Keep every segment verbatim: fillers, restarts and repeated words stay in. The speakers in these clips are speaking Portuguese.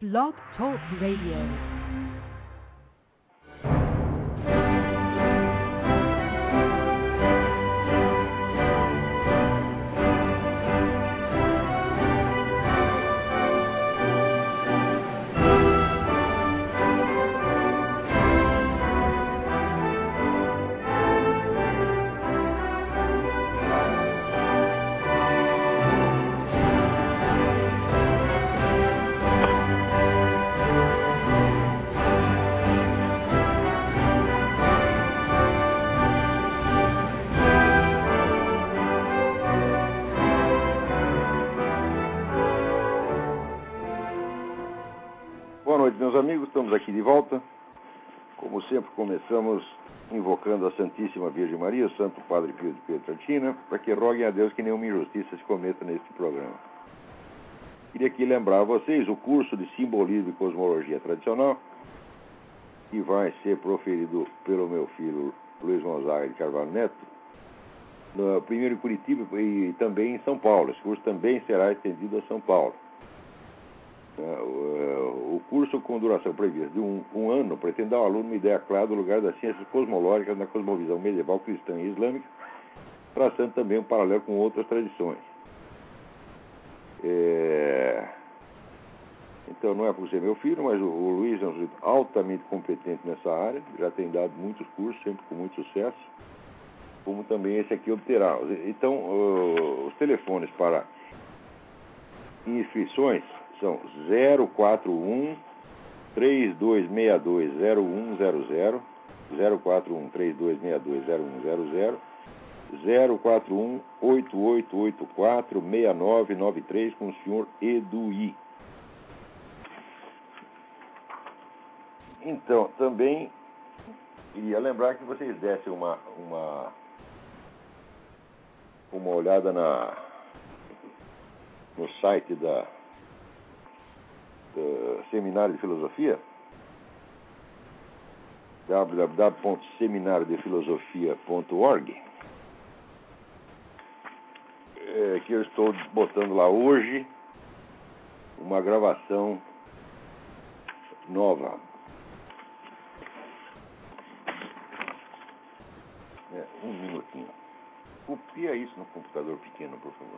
Blog Talk Radio. Boa noite, meus amigos. Estamos aqui de volta. Como sempre, começamos invocando a Santíssima Virgem Maria, o Santo Padre Pio de Pietrelcina, para que roguem a Deus que nenhuma injustiça se cometa neste programa. Queria aqui lembrar a vocês o curso de Simbolismo e Cosmologia Tradicional, que vai ser proferido pelo meu filho Luiz Gonzaga de Carvalho Neto, no, primeiro em Curitiba e também em São Paulo. Esse curso também será estendido a São Paulo. O curso, com duração prevista de um, um ano, pretende dar ao aluno uma ideia clara do lugar das ciências cosmológicas na cosmovisão medieval cristã e islâmica, traçando também um paralelo com outras tradições. É... Então, não é por ser meu filho, mas o, o Luiz é um sujeito altamente competente nessa área, já tem dado muitos cursos, sempre com muito sucesso, como também esse aqui obterá. Então, uh, os telefones para inscrições são zero quatro um, três dois seis dois, zero um zero zero, zero quatro um, três dois seis dois, zero um zero zero, zero quatro um, oito oito oito quatro, seis nove nove três com o senhor Eduí. Então, também queria lembrar que vocês dessem uma, uma, uma olhada na, no site da Uh, Seminário de Filosofia, w w w ponto seminário de filosofia ponto org, é, que eu estou botando lá hoje uma gravação nova. É, um minutinho. Copia isso no computador pequeno, por favor.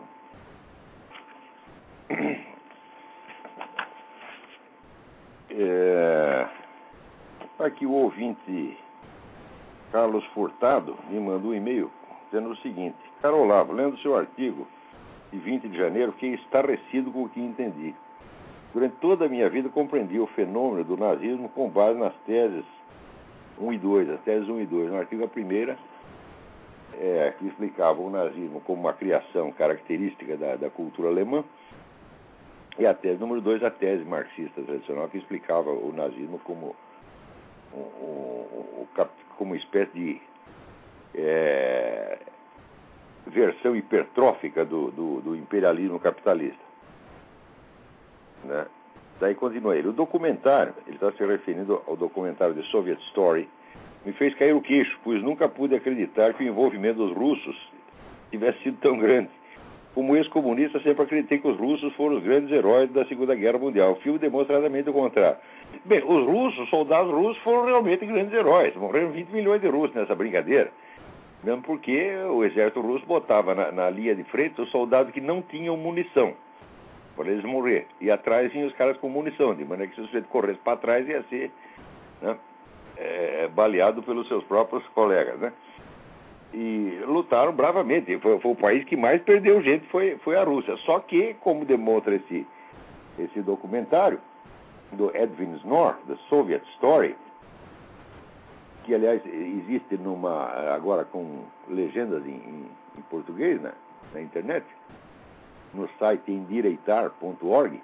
É, aqui o ouvinte Carlos Furtado me mandou um e-mail dizendo o seguinte: Caro Olavo, lendo seu artigo de vinte de janeiro, fiquei estarrecido com o que entendi. Durante toda a minha vida compreendi o fenômeno do nazismo com base nas teses um e dois, as teses um e dois. No artigo a primeira, é, que explicava o nazismo como uma criação característica da, da cultura alemã. E a tese número dois, a tese marxista tradicional, que explicava o nazismo como, um, um, um, como uma espécie de é, versão hipertrófica do, do, do imperialismo capitalista. Né? Daí continua ele. O documentário, ele está se referindo ao documentário de Soviet Story, me fez cair o queixo, pois nunca pude acreditar que o envolvimento dos russos tivesse sido tão grande. Como ex-comunista, sempre acreditei que os russos foram os grandes heróis da Segunda Guerra Mundial. O filme demonstradamente o contrário. Bem, os russos, os soldados russos, foram realmente grandes heróis. Morreram vinte milhões de russos nessa brincadeira. Mesmo porque o exército russo botava na, na linha de frente os soldados que não tinham munição, para eles morrer. E atrás vinham os caras com munição, de maneira que se o sujeito corresse para trás ia ser, né, é, baleado pelos seus próprios colegas, né? E lutaram bravamente. Foi, foi o país que mais perdeu gente, foi, foi a Rússia. Só que, como demonstra esse, esse documentário do Edwin Snor, The Soviet Story, que, aliás, existe numa, agora com legendas em, em, em português, né, na internet, no site endireitar ponto org,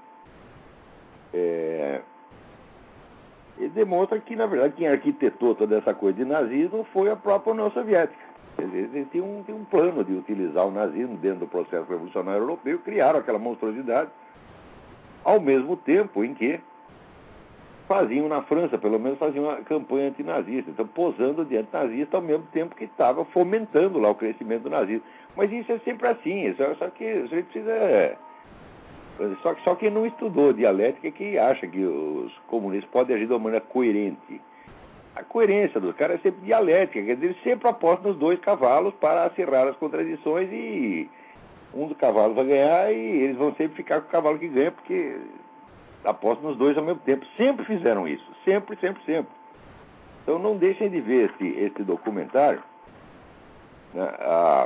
é, ele demonstra que, na verdade, quem arquitetou toda essa coisa de nazismo foi a própria União Soviética. Eles tinham um, um plano de utilizar o nazismo dentro do processo revolucionário europeu, criaram aquela monstruosidade, ao mesmo tempo em que faziam na França, pelo menos faziam uma campanha antinazista, então posando diante nazista ao mesmo tempo que estava fomentando lá o crescimento do nazismo. Mas isso é sempre assim, só, só que a gente precisa Só que só quem não estudou dialética é que acha que os comunistas podem agir de uma maneira coerente. A coerência dos caras é sempre dialética, quer dizer, eles sempre apostam nos dois cavalos para acirrar as contradições e um dos cavalos vai ganhar e eles vão sempre ficar com o cavalo que ganha, porque apostam nos dois ao mesmo tempo. Sempre fizeram isso, sempre, sempre, sempre. Então não deixem de ver esse, esse documentário, né, a,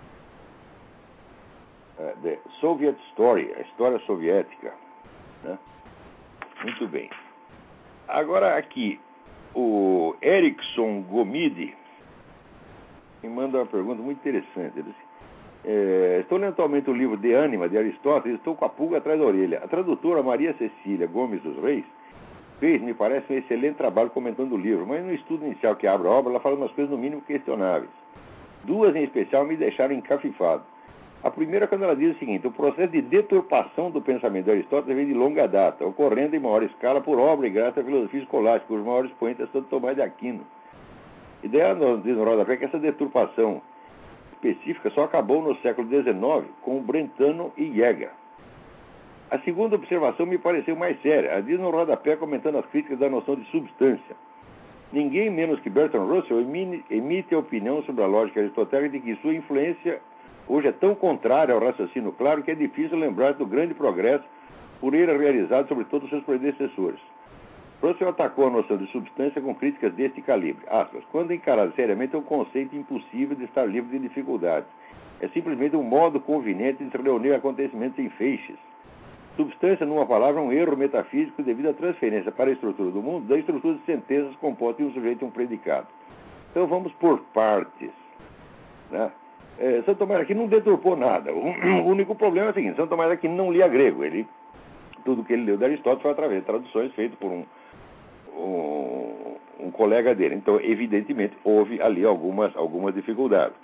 a The Soviet Story, a história soviética, né? Muito bem. Agora aqui, o Erickson Gomide me manda uma pergunta muito interessante. Ele diz, é, estou lendo atualmente o livro De Ânima, de Aristóteles, e estou com a pulga atrás da orelha. A tradutora Maria Cecília Gomes dos Reis fez, me parece, um excelente trabalho comentando o livro, mas no estudo inicial que abre a obra, ela fala umas coisas no mínimo questionáveis. Duas, em especial, me deixaram encafifado. A primeira, quando ela diz o seguinte: o processo de deturpação do pensamento de Aristóteles vem de longa data, ocorrendo em maior escala por obra e graça à filosofia escolástica, cujos maiores expoentes são Tomás de Aquino. E daí ela diz no rodapé que essa deturpação específica só acabou no século dezenove com Brentano e Jäger. A segunda observação me pareceu mais séria. Ela diz no rodapé, comentando as críticas da noção de substância: ninguém menos que Bertrand Russell emite a opinião sobre a lógica aristotélica de que sua influência hoje é tão contrária ao raciocínio claro que é difícil lembrar do grande progresso por ele realizado sobre todos os seus predecessores. Russell atacou a noção de substância com críticas deste calibre. Aspas, quando encarado seriamente, é um conceito impossível de estar livre de dificuldades. É simplesmente um modo conveniente de reunir acontecimentos em feixes. Substância, numa palavra, é um erro metafísico devido à transferência para a estrutura do mundo da estrutura de sentenças compostas em um sujeito e um predicado. Então vamos por partes, né? É, Santo Tomás aqui não deturpou nada. O, o único problema é o seguinte: Santo Tomás aqui não lia grego. Ele, tudo que ele leu de Aristóteles foi através de traduções feitas por um, um, um colega dele. Então, evidentemente, houve ali algumas, algumas dificuldades.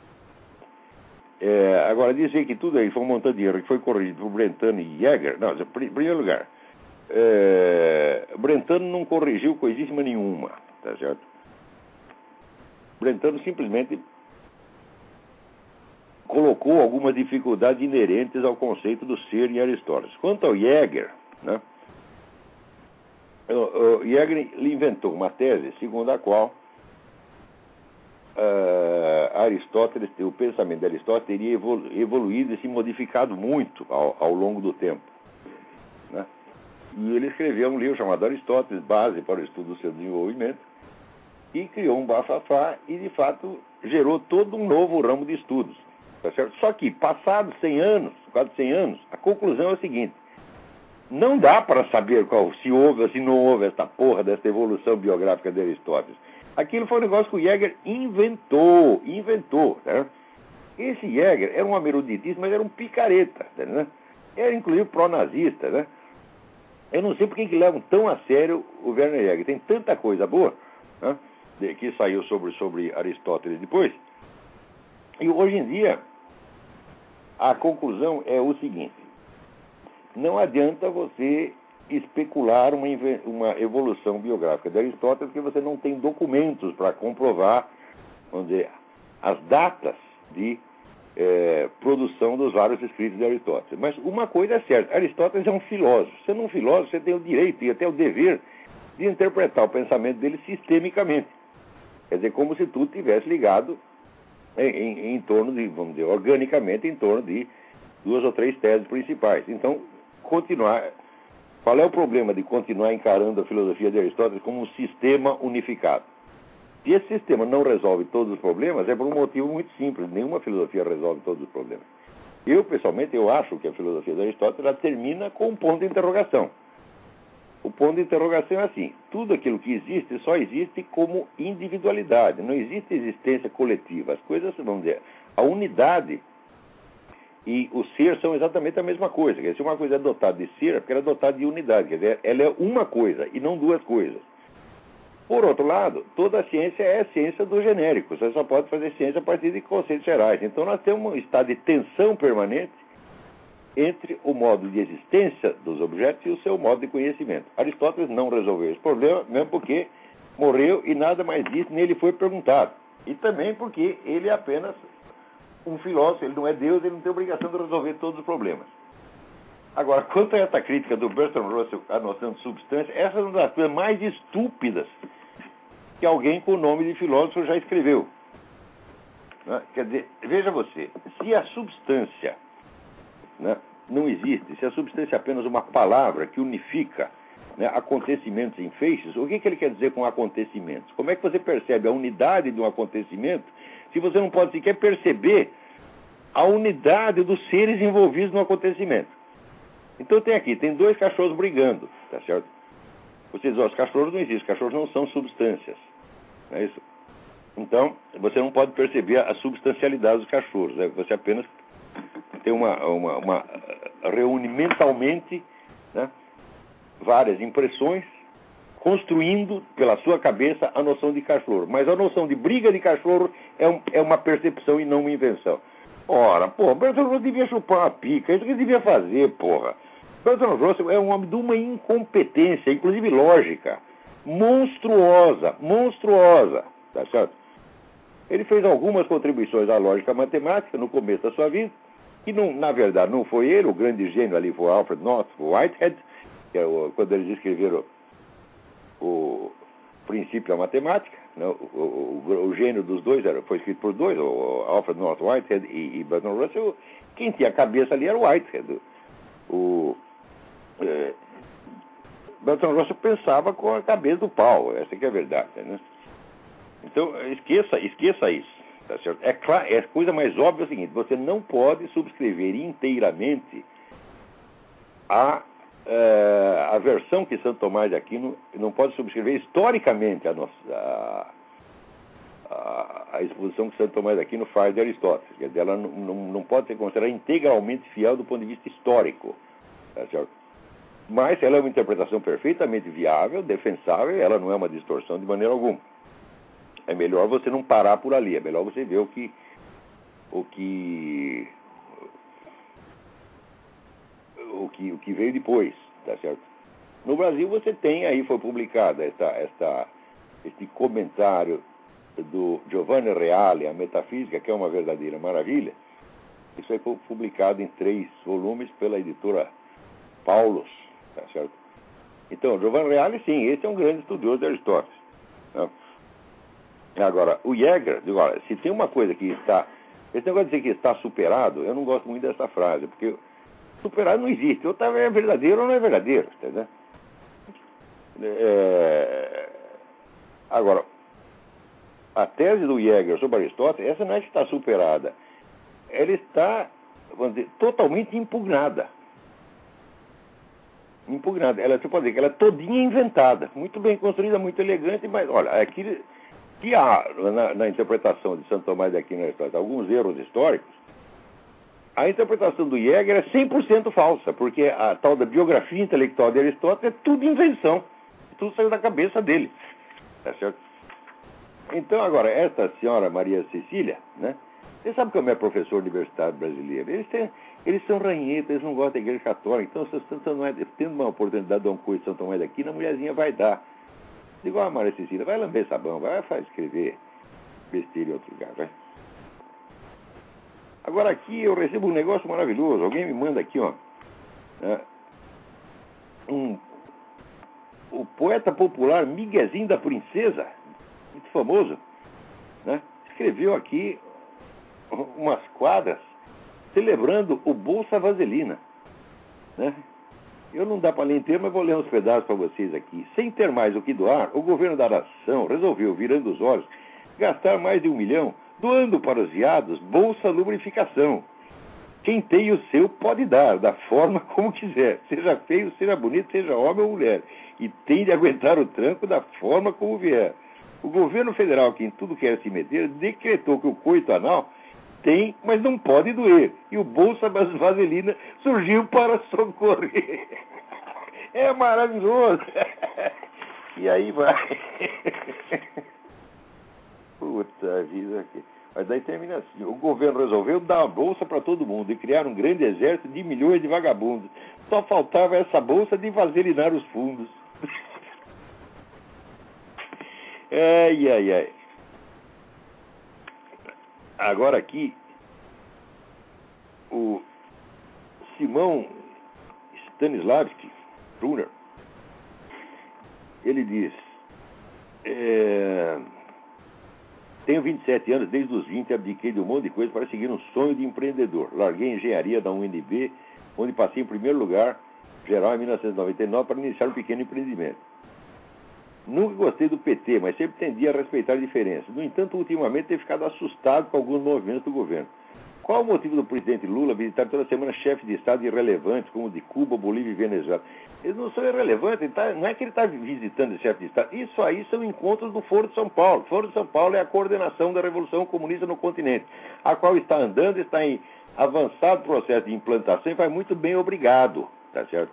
É, agora, dizer que tudo aí foi um montão de erro que foi corrigido por Brentano e Jäger. Não, em primeiro lugar, é, Brentano não corrigiu coisíssima nenhuma, tá certo? Brentano simplesmente colocou algumas dificuldades inerentes ao conceito do ser em Aristóteles. Quanto ao Jäger, né, o, o Jäger inventou uma tese segundo a qual uh, Aristóteles, o pensamento de Aristóteles teria evolu evoluído e se modificado muito ao, ao longo do tempo, né? E ele escreveu um livro chamado Aristóteles, Base para o Estudo do Seu Desenvolvimento, e criou um bafafá e, de fato, gerou todo um novo ramo de estudos. Tá certo? Só que, passados cem anos, quase cem anos, a conclusão é a seguinte: não dá para saber qual, se houve ou se não houve essa porra dessa evolução biográfica de Aristóteles. Aquilo foi um negócio que o Jäger inventou, inventou, né? Esse Jäger era um homem eruditíssimo, mas era um picareta, né? Era inclusive pró-nazista, né? Eu não sei por que que levam tão a sério o Werner Jäger. Tem tanta coisa boa, né, que saiu sobre, sobre Aristóteles depois. E hoje em dia a conclusão é o seguinte: não adianta você especular uma, uma evolução biográfica de Aristóteles, porque você não tem documentos para comprovar, vamos dizer, as datas de é, produção dos vários escritos de Aristóteles. Mas uma coisa é certa: Aristóteles é um filósofo. Sendo um filósofo, você tem o direito e até o dever de interpretar o pensamento dele sistemicamente. Quer dizer, como se tudo tivesse ligado Em, em, em torno de, vamos dizer, organicamente, em torno de duas ou três teses principais. Então, continuar. Qual é o problema de continuar encarando a filosofia de Aristóteles como um sistema unificado? Se esse sistema não resolve todos os problemas, é por um motivo muito simples: nenhuma filosofia resolve todos os problemas. Eu, pessoalmente, eu acho que a filosofia de Aristóteles ela termina com um ponto de interrogação. O ponto de interrogação é assim: tudo aquilo que existe só existe como individualidade, não existe existência coletiva. As coisas, vamos dizer, a unidade e o ser são exatamente a mesma coisa. Quer dizer, se uma coisa é dotada de ser, é porque ela é dotada de unidade. Quer dizer, ela é uma coisa e não duas coisas. Por outro lado, toda a ciência é a ciência do genérico. Você só pode fazer ciência a partir de conceitos gerais. Então nós temos um estado de tensão permanente entre o modo de existência dos objetos e o seu modo de conhecimento. Aristóteles não resolveu esse problema, mesmo porque morreu e nada mais disse, nem lhe foi perguntado. E também porque ele é apenas um filósofo, ele não é Deus, ele não tem obrigação de resolver todos os problemas. Agora, quanto a essa crítica do Bertrand Russell à noção de substância, essa é uma das coisas mais estúpidas que alguém com o nome de filósofo já escreveu. Né? Quer dizer, veja você, se a substância, né, não existe, se a substância é apenas uma palavra que unifica, né, acontecimentos em feixes, o que, que ele quer dizer com acontecimentos? Como é que você percebe a unidade de um acontecimento se você não pode sequer perceber a unidade dos seres envolvidos no acontecimento? Então tem aqui, tem dois cachorros brigando, tá certo? Você diz, ó, os cachorros não existem, os cachorros não são substâncias, não é isso? Então, você não pode perceber a substancialidade dos cachorros, né? Você apenas tem uma, uma, uma reúne mentalmente, né, várias impressões, construindo pela sua cabeça a noção de cachorro. Mas a noção de briga de cachorro é, um, é uma percepção e não uma invenção. Ora, porra, Bertrand Russell devia chupar uma pica, isso que ele devia fazer, porra. Bertrand Russell é um homem de uma incompetência, inclusive lógica, monstruosa, monstruosa, tá certo? Ele fez algumas contribuições à lógica matemática no começo da sua vida, que não, na verdade não foi ele, o grande gênio ali foi Alfred North Whitehead, que é o, quando eles escreveram o, o princípio da matemática, né, o, o, o, o gênio dos dois era, foi escrito por dois, o Alfred North Whitehead e, e Bertrand Russell. Quem tinha a cabeça ali era o Whitehead. O, é, Bertrand Russell pensava com a cabeça do pau, essa que é a verdade, né? Então, esqueça, esqueça isso, tá certo? É, claro, é a coisa mais óbvia é o seguinte, você não pode subscrever inteiramente a, é, a versão que Santo Tomás de Aquino, não pode subscrever historicamente a, nossa, a, a, a exposição que Santo Tomás de Aquino faz de Aristóteles. Quer dizer, ela não, não, não pode ser considerada integralmente fiel do ponto de vista histórico, tá certo? Mas ela é uma interpretação perfeitamente viável, defensável, ela não é uma distorção de maneira alguma. É melhor você não parar por ali, é melhor você ver o que o que o que, o que veio depois, tá certo? No Brasil você tem, aí foi publicado esta, esta, este comentário do Giovanni Reale, a Metafísica, que é uma verdadeira maravilha. Isso aí foi publicado em três volumes pela editora Paulus, tá certo? Então, Giovanni Reale, sim, esse é um grande estudioso de Aristóteles, né? Agora, o Jäger, digo, olha, se tem uma coisa que está... Esse negócio de dizer que está superado, eu não gosto muito dessa frase, porque superado não existe. Ou é verdadeiro ou não é verdadeiro, entendeu? É... Agora, a tese do Jäger sobre Aristóteles, essa não é que está superada. Ela está, vamos dizer, totalmente impugnada. Impugnada. Ela, você pode dizer que ela é todinha inventada. Muito bem construída, muito elegante, mas, olha, aqui... que há na, na interpretação de Santo Tomás de Aquino alguns erros históricos, a interpretação do Jäger é cem por cento falsa, porque a tal da biografia intelectual de Aristóteles é tudo invenção, tudo saiu da cabeça dele, tá certo? Então, agora, essa senhora Maria Cecília, né? Você sabe como é professor universitário brasileiro? Eles, têm, eles são ranhetas, eles não gostam da igreja católica, então, se Santo Tomás, tendo uma oportunidade de dar um curso de Santo Tomás de Aquino, a mulherzinha vai dar. Digo, ah, Maria Cecília, vai lamber sabão, vai faz escrever besteira em outro lugar, vai. Agora aqui eu recebo um negócio maravilhoso, alguém me manda aqui, ó, né, um, o poeta popular Miguezinho da Princesa, muito famoso, né, escreveu aqui umas quadras celebrando o Bolsa Vaselina, né? Eu não dá para ler inteiro, mas vou ler uns pedaços para vocês aqui. Sem ter mais o que doar, o governo da nação resolveu, virando os olhos, gastar mais de um milhão, doando para os viados Bolsa Lubrificação. Quem tem o seu pode dar, da forma como quiser. Seja feio, seja bonito, seja homem ou mulher. E tem de aguentar o tranco da forma como vier. O governo federal, que em tudo quer se meter, decretou que o coito anal tem, mas não pode doer. E o Bolsa Vaselina surgiu para socorrer. É maravilhoso. E aí vai. Puta vida. Mas daí termina assim. O governo resolveu dar uma bolsa para todo mundo e criar um grande exército de milhões de vagabundos. Só faltava essa bolsa de vaselinar os fundos. Ai, ai, ai. Agora aqui, o Simão Stanislavski Júnior Ele diz: é, tenho vinte e sete anos, desde os vinte abdiquei de um monte de coisa para seguir um sonho de empreendedor. Larguei a engenharia da U N B, onde passei em primeiro lugar geral em mil novecentos e noventa e nove para iniciar um pequeno empreendimento. Nunca gostei do P T, mas sempre tendi a respeitar diferenças. No entanto, ultimamente tenho ficado assustado com alguns movimentos do governo. Qual o motivo do presidente Lula visitar toda semana chefes de Estado irrelevantes, como de Cuba, Bolívia e Venezuela? Eles não são irrelevantes, tá, não é que ele está visitando esse chefe de Estado. Isso aí são encontros do Foro de São Paulo. O Foro de São Paulo é a coordenação da Revolução Comunista no continente, a qual está andando, está em avançado processo de implantação e vai muito bem, obrigado. Tá certo?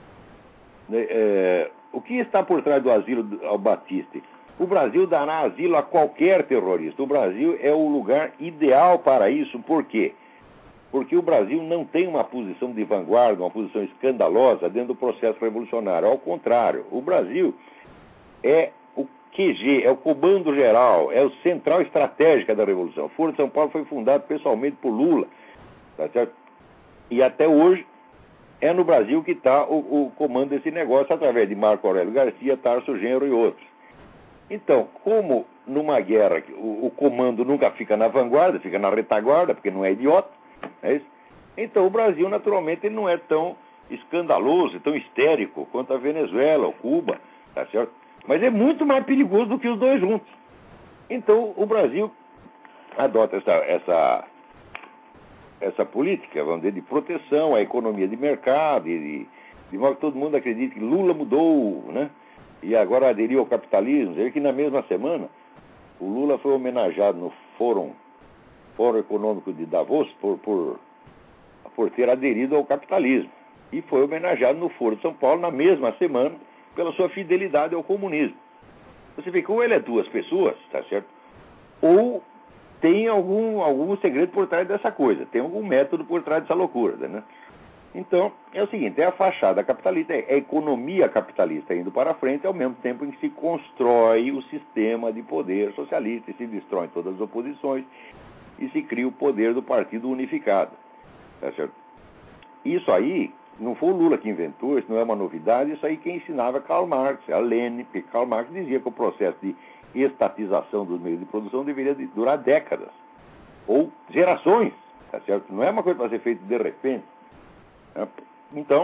É, o que está por trás do asilo ao Batiste? O Brasil dará asilo a qualquer terrorista. O Brasil é o lugar ideal para isso. Por quê? Porque o Brasil não tem uma posição de vanguarda, uma posição escandalosa dentro do processo revolucionário. Ao contrário, o Brasil é o Q G, é o comando geral, é o central estratégica da Revolução. O Foro de São Paulo foi fundado pessoalmente por Lula. Tá certo? E até hoje é no Brasil que está o, o comando desse negócio, através de Marco Aurélio Garcia, Tarso Genro e outros. Então, como numa guerra o, o comando nunca fica na vanguarda, fica na retaguarda, porque não é idiota, é isso? Então o Brasil, naturalmente, ele não é tão escandaloso, tão histérico quanto a Venezuela ou Cuba, tá certo? Mas é muito mais perigoso do que os dois juntos. Então o Brasil adota essa, essa, essa política, vamos dizer, de proteção à economia de mercado, e de, de modo que todo mundo acredita que Lula mudou, né? E agora aderiu ao capitalismo. Você vê que na mesma semana o Lula foi homenageado no Fórum, Fórum Econômico de Davos por, por, por ter aderido ao capitalismo. E foi homenageado no Foro de São Paulo na mesma semana pela sua fidelidade ao comunismo. Você vê que ou ele é duas pessoas, tá certo? Ou tem algum, algum segredo por trás dessa coisa, tem algum método por trás dessa loucura, né? Então, é o seguinte, é a fachada capitalista, é a economia capitalista indo para frente, ao mesmo tempo em que se constrói o sistema de poder socialista, e se destroem todas as oposições, e se cria o poder do Partido Unificado. Tá certo? Isso aí, não foi o Lula que inventou, isso não é uma novidade, isso aí quem ensinava é Karl Marx, a Lenin, porque Karl Marx dizia que o processo de estatização dos meios de produção deveria durar décadas, ou gerações, tá certo? Não é uma coisa para ser feita de repente. Então,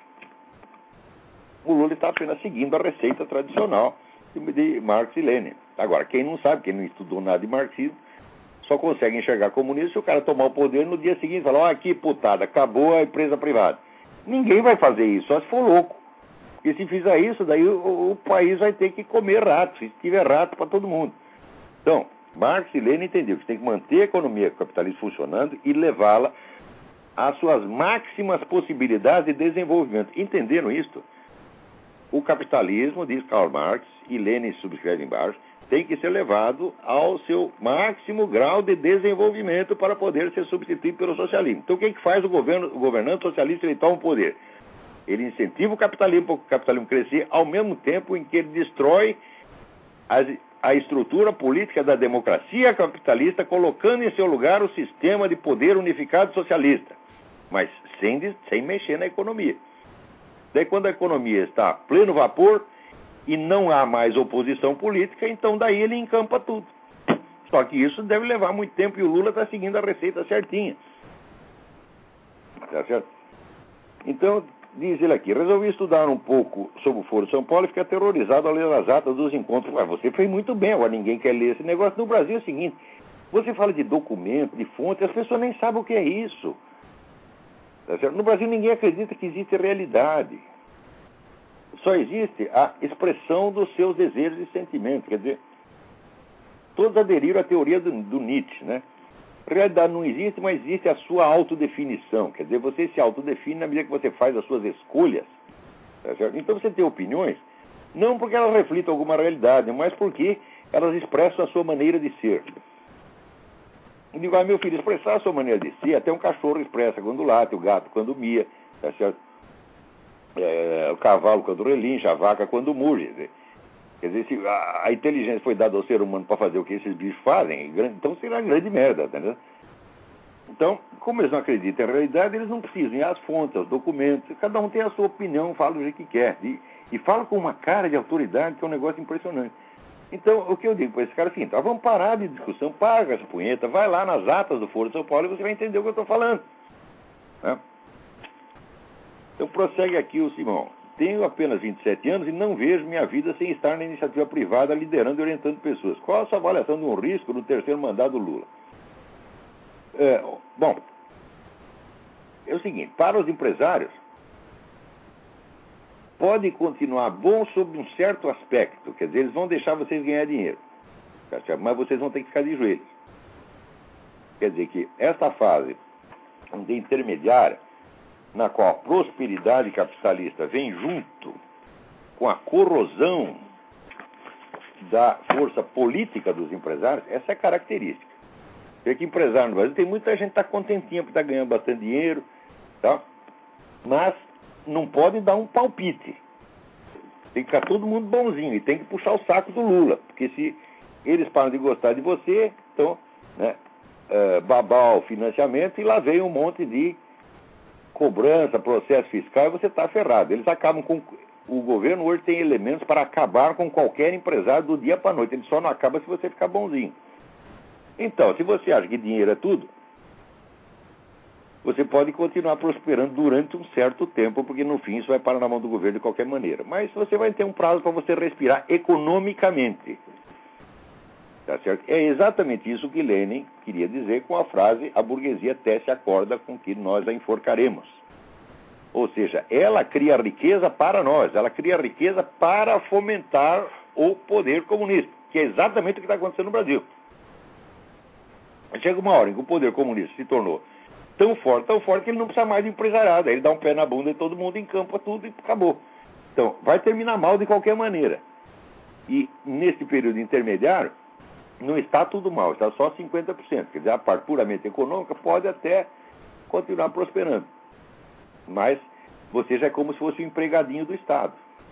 o Lula está apenas seguindo a receita tradicional de Marx e Lenin. Agora, quem não sabe, quem não estudou nada de marxismo, só consegue enxergar comunismo se o cara tomar o poder no dia seguinte e falar: ó, aqui, putada, acabou a empresa privada. Ninguém vai fazer isso, só se for louco. Porque se fizer isso, daí o, o país vai ter que comer rato, se tiver rato para todo mundo. Então, Marx e Lenin entenderam que tem que manter a economia capitalista funcionando e levá-la às suas máximas possibilidades de desenvolvimento. Entenderam isso? O capitalismo, diz Karl Marx, e Lenin subscreve embaixo, tem que ser levado ao seu máximo grau de desenvolvimento para poder ser substituído pelo socialismo. Então, o que, é que faz o, governo, o governante socialista? Ele toma o poder. Ele incentiva o capitalismo para o capitalismo crescer, ao mesmo tempo em que ele destrói as, a estrutura política da democracia capitalista, colocando em seu lugar o sistema de poder unificado socialista, mas sem, sem mexer na economia. Daí, quando a economia está a pleno vapor e não há mais oposição política, então daí ele encampa tudo. Só que isso deve levar muito tempo e o Lula está seguindo a receita certinha. Tá certo? Então, diz ele aqui: resolvi estudar um pouco sobre o Foro de São Paulo e fiquei aterrorizado ao ler as atas dos encontros. Ué, você fez muito bem, agora ninguém quer ler esse negócio. No Brasil é o seguinte: você fala de documento, de fonte, as pessoas nem sabem o que é isso. Tá certo? No Brasil ninguém acredita que existe realidade. Só existe a expressão dos seus desejos e sentimentos. Quer dizer, todos aderiram à teoria do, do Nietzsche, né? Realidade não existe, mas existe a sua autodefinição. Quer dizer, você se autodefine na medida que você faz as suas escolhas. Tá certo? Então você tem opiniões, não porque elas reflitam alguma realidade, mas porque elas expressam a sua maneira de ser. E digo: ah, meu filho, expressar a sua maneira de ser, até um cachorro expressa quando late, o gato quando mia, tá certo? É, o cavalo quando relincha, a vaca quando muge. Quer dizer, se a, a inteligência foi dada ao ser humano para fazer o que esses bichos fazem, então será grande merda, entendeu? Então, como eles não acreditam na realidade, eles não precisam ir às fontes, aos documentos. Cada um tem a sua opinião, fala do jeito que quer. E, e fala com uma cara de autoridade que é um negócio impressionante. Então, o que eu digo para esse cara é o seguinte: vamos parar de discussão, paga essa punheta, vai lá nas atas do Foro de São Paulo e você vai entender o que eu estou falando. Né? Então, prossegue aqui o Simão. Tenho apenas vinte e sete anos e não vejo minha vida sem estar na iniciativa privada, liderando e orientando pessoas. Qual a sua avaliação de um risco no terceiro mandato do Lula? É, bom, é o seguinte: para os empresários, pode continuar bom sob um certo aspecto. Quer dizer, eles vão deixar vocês ganhar dinheiro, mas vocês vão ter que ficar de joelhos. Quer dizer que essa fase de intermediária, na qual a prosperidade capitalista vem junto com a corrosão da força política dos empresários, essa é a característica. Vê que empresário no Brasil, tem muita gente que está contentinha por estar ganhando bastante dinheiro, tá? Mas não pode dar um palpite. Tem que ficar todo mundo bonzinho e tem que puxar o saco do Lula, porque se eles param de gostar de você, então, né, uh, babar o financiamento e lá vem um monte de cobrança, processo fiscal, e você está ferrado. Eles acabam com... O governo hoje tem elementos para acabar com qualquer empresário do dia para a noite. Ele só não acaba se você ficar bonzinho. Então, se você acha que dinheiro é tudo, você pode continuar prosperando durante um certo tempo, porque no fim isso vai parar na mão do governo de qualquer maneira. Mas você vai ter um prazo para você respirar economicamente. Tá certo? É exatamente isso que Lenin queria dizer com a frase: a burguesia tece a corda com que nós a enforcaremos. Ou seja, ela cria riqueza para nós, ela cria riqueza para fomentar o poder comunista, que é exatamente o que está acontecendo no Brasil. Chega uma hora em que o poder comunista se tornou tão forte, tão forte, que ele não precisa mais de empresariado. Aí ele dá um pé na bunda e todo mundo encampa tudo e acabou. Então, vai terminar mal de qualquer maneira. E nesse período intermediário, não está tudo mal, está só cinquenta por cento. Quer dizer, a parte puramente econômica pode até continuar prosperando. Mas você já é como se fosse um empregadinho do Estado.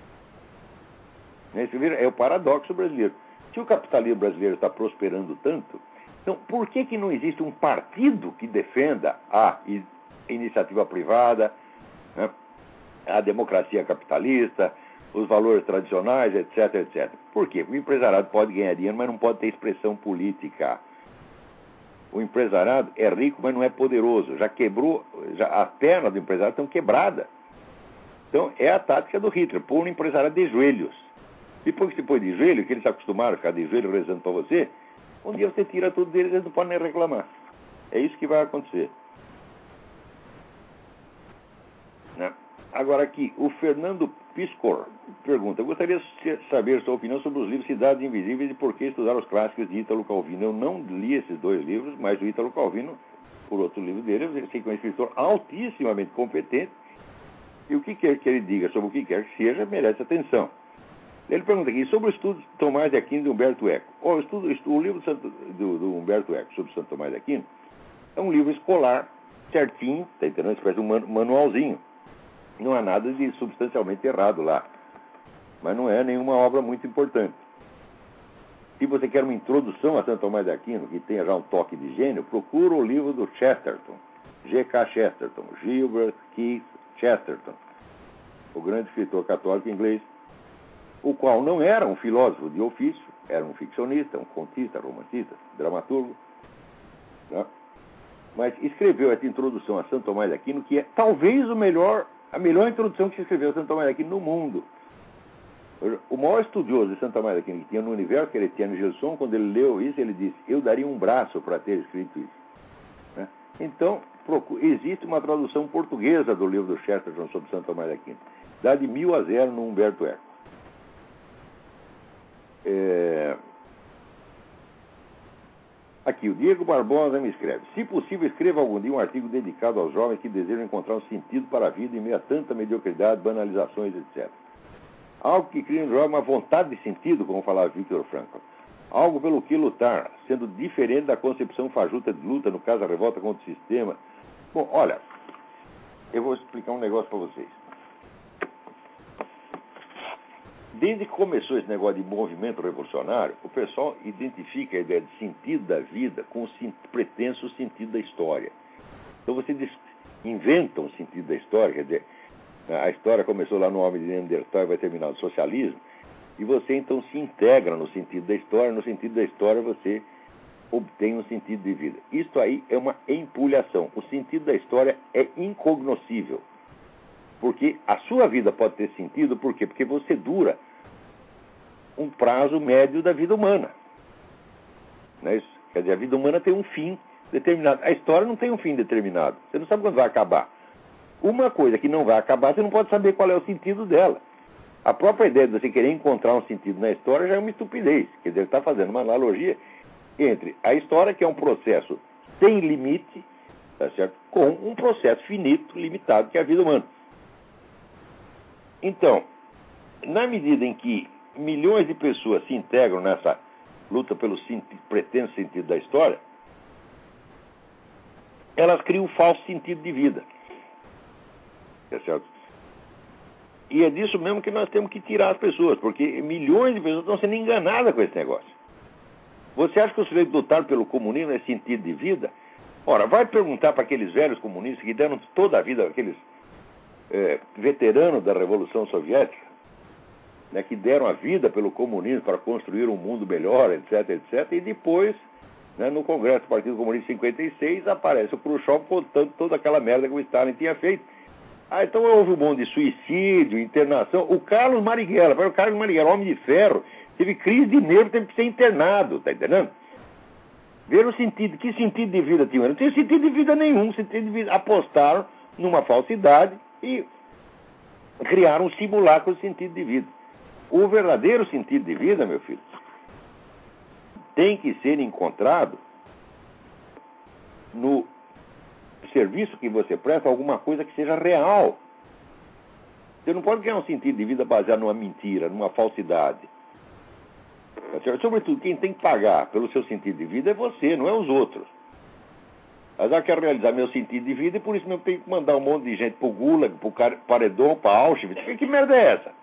É o paradoxo brasileiro. Se o capitalismo brasileiro está prosperando tanto, então por que que não existe um partido que defenda a iniciativa privada, né, a democracia capitalista, os valores tradicionais, etc, etcétera? Por quê? Porque o empresariado pode ganhar dinheiro, mas não pode ter expressão política. O empresariado é rico, mas não é poderoso. Já quebrou, já, as pernas do empresariado estão quebradas. Então, é a tática do Hitler, pôr o empresariado de joelhos. Depois que você põe de joelho, que eles se acostumaram a ficar de joelho rezando para você, um dia você tira tudo deles e eles não podem nem reclamar. É isso que vai acontecer. Né? Agora aqui, o Fernando Piscor pergunta: eu gostaria de saber sua opinião sobre os livros Cidades Invisíveis e por que estudar os clássicos de Ítalo Calvino. Eu não li esses dois livros, mas o Ítalo Calvino, por outro livro dele, eu sei que é um escritor altissimamente competente, e o que quer que ele diga sobre o que quer que seja, merece atenção. Ele pergunta aqui sobre o estudo de Tomás de Aquino de Humberto Eco. Oh, o, estudo, o livro do, Santo, do, do Humberto Eco sobre Santo Tomás de Aquino é um livro escolar, certinho, está entendendo? Isso parece um manualzinho. Não há nada de substancialmente errado lá. Mas não é nenhuma obra muito importante. Se você quer uma introdução a Santo Tomás de Aquino, que tenha já um toque de gênio, procura o livro do Chesterton, G K Chesterton, Gilbert Keith Chesterton, o grande escritor católico inglês, o qual não era um filósofo de ofício, era um ficcionista, um contista, romancista, dramaturgo, né? Mas escreveu essa introdução a Santo Tomás de Aquino, que é talvez o melhor, a melhor introdução que se escreveu a Santo Tomás de Aquino no mundo. O maior estudioso de Santo Tomás de Aquino que tinha no universo, que era Etienne Gilson, quando ele leu isso, ele disse: eu daria um braço para ter escrito isso. Né? Então, existe uma tradução portuguesa do livro do Chesterton sobre Santo Tomás de Aquino. Dá de mil a zero no Humberto Eco. É... Aqui, o Diego Barbosa me escreve: se possível, escreva algum dia um artigo dedicado aos jovens que desejam encontrar um sentido para a vida em meio a tanta mediocridade, banalizações, etcétera. Algo que cria no jovem uma vontade de sentido, como falava Viktor Frankl. Algo pelo que lutar, sendo diferente da concepção fajuta de luta, no caso, a revolta contra o sistema. Bom, olha, eu vou explicar um negócio para vocês. Desde que começou esse negócio de movimento revolucionário, o pessoal identifica a ideia de sentido da vida com o pretenso sentido da história. Então você inventa um sentido da história, quer dizer, a história começou lá no homem de Neandertal e vai terminar no socialismo, e você então se integra no sentido da história, no sentido da história você obtém um sentido de vida. Isto aí é uma empulhação. O sentido da história é incognoscível. Porque a sua vida pode ter sentido, por quê? Porque você dura um prazo médio da vida humana. Não é isso? Quer dizer, a vida humana tem um fim determinado. A história não tem um fim determinado. Você não sabe quando vai acabar. Uma coisa que não vai acabar, você não pode saber qual é o sentido dela. A própria ideia de você querer encontrar um sentido na história já é uma estupidez. Quer dizer, ele está fazendo uma analogia entre a história, que é um processo sem limite, tá certo? Com um processo finito, limitado, que é a vida humana. Então, na medida em que milhões de pessoas se integram nessa luta pelo pretenso sentido da história, elas criam um falso sentido de vida. Tá certo? E é disso mesmo que nós temos que tirar as pessoas, porque milhões de pessoas estão sendo enganadas com esse negócio. Você acha que o sujeito lutado pelo comunismo é sentido de vida? Ora, vai perguntar para aqueles velhos comunistas que deram toda a vida, aqueles é, veteranos da Revolução Soviética, né, que deram a vida pelo comunismo para construir um mundo melhor, etc, etcétera. E depois, né, no Congresso do Partido Comunista em cinquenta e seis, aparece o Khrushchev contando toda aquela merda que o Stalin tinha feito. Ah, então houve um monte de suicídio, internação. O Carlos Marighella, o Carlos Marighella, homem de ferro, teve crise de nervo, teve que ser internado, tá entendendo? Ver o sentido, que sentido de vida tinha? Não tinha sentido de vida nenhum, sentido de vida. Apostaram numa falsidade e criaram um simulacro de sentido de vida. O verdadeiro sentido de vida, meu filho, tem que ser encontrado no serviço que você presta, alguma coisa que seja real. Você não pode criar um sentido de vida baseado numa mentira, numa falsidade. Sobretudo, quem tem que pagar pelo seu sentido de vida é você, não é os outros. Mas eu quero realizar meu sentido de vida e por isso mesmo tenho que mandar um monte de gente pro Gulag, pro Paredão, pra Auschwitz. Que, que merda é essa?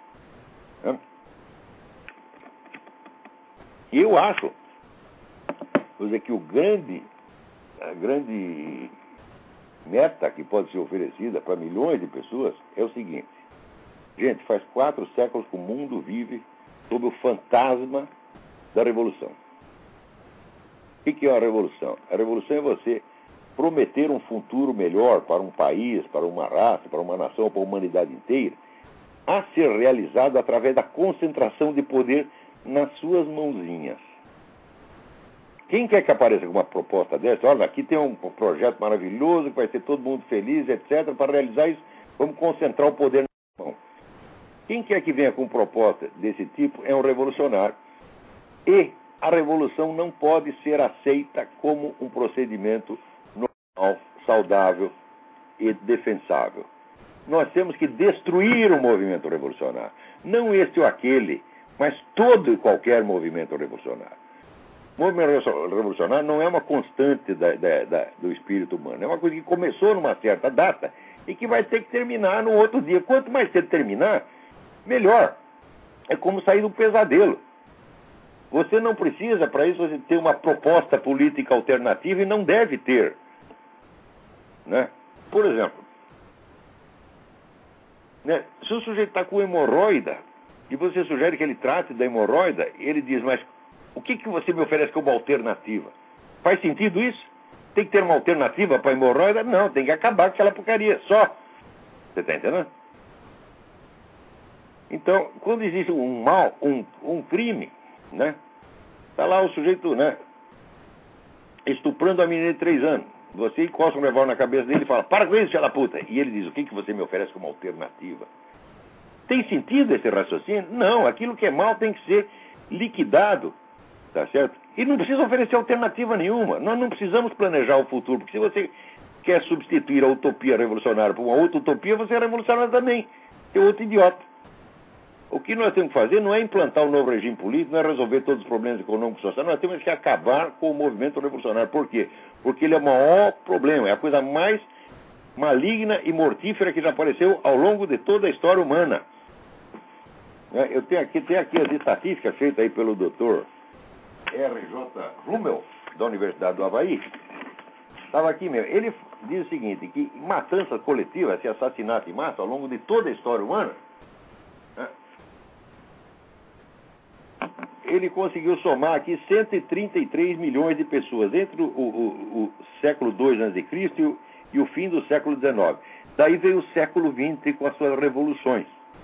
E eu acho, vou dizer, que o grande, a grande meta que pode ser oferecida para milhões de pessoas é o seguinte. Gente, faz quatro séculos que o mundo vive sob o fantasma da revolução. O que é a revolução? A revolução é você prometer um futuro melhor para um país, para uma raça, para uma nação, para a humanidade inteira, a ser realizado através da concentração de poder nas suas mãozinhas. Quem quer que apareça com uma proposta dessa? Olha, aqui tem um projeto maravilhoso que vai ser todo mundo feliz, etcétera. Para realizar isso, vamos concentrar o poder na mão. Quem quer que venha com proposta desse tipo é um revolucionário. E a revolução não pode ser aceita como um procedimento normal, saudável e defensável. Nós temos que destruir o movimento revolucionário. Não este ou aquele, mas todo e qualquer movimento revolucionário. O movimento revolucionário não é uma constante da, da, da, do espírito humano. É uma coisa que começou numa certa data e que vai ter que terminar no outro dia. Quanto mais cedo terminar, melhor. É como sair do pesadelo. Você não precisa, para isso, você ter uma proposta política alternativa e não deve ter. Né? Por exemplo, né, se o sujeito está com hemorroida e você sugere que ele trate da hemorroida, ele diz, mas o que, que você me oferece como alternativa? Faz sentido isso? Tem que ter uma alternativa para a hemorroida? Não, tem que acabar com aquela porcaria, só. Você está entendendo? Então, quando existe um mal, um, um crime, né? Está lá o sujeito, né? Estuprando a menina de três anos. Você encosta um revólver na cabeça dele e fala, para com isso, filha da puta. E ele diz, o que, que você me oferece como alternativa? Tem sentido esse raciocínio? Não, aquilo que é mal tem que ser liquidado. Tá certo? E não precisa oferecer alternativa nenhuma. Nós não precisamos planejar o futuro, porque se você quer substituir a utopia revolucionária por uma outra utopia, você é revolucionário também. É outro idiota. O que nós temos que fazer não é implantar um novo regime político, não é resolver todos os problemas econômicos e sociais. Nós temos que acabar com o movimento revolucionário. Por quê? Porque ele é o maior problema, é a coisa mais maligna e mortífera que já apareceu ao longo de toda a história humana. Eu tenho aqui, tenho aqui as estatísticas feitas aí pelo doutor R J Rummel, da Universidade do Havaí. Estava aqui mesmo. Ele diz o seguinte, que matança coletiva, esse assassinato em massa, ao longo de toda a história humana, né, ele conseguiu somar aqui cento e trinta e três milhões de pessoas entre o, o, o século dois antes de Cristo e o fim do século dezenove. Daí veio o século vinte com as suas revoluções.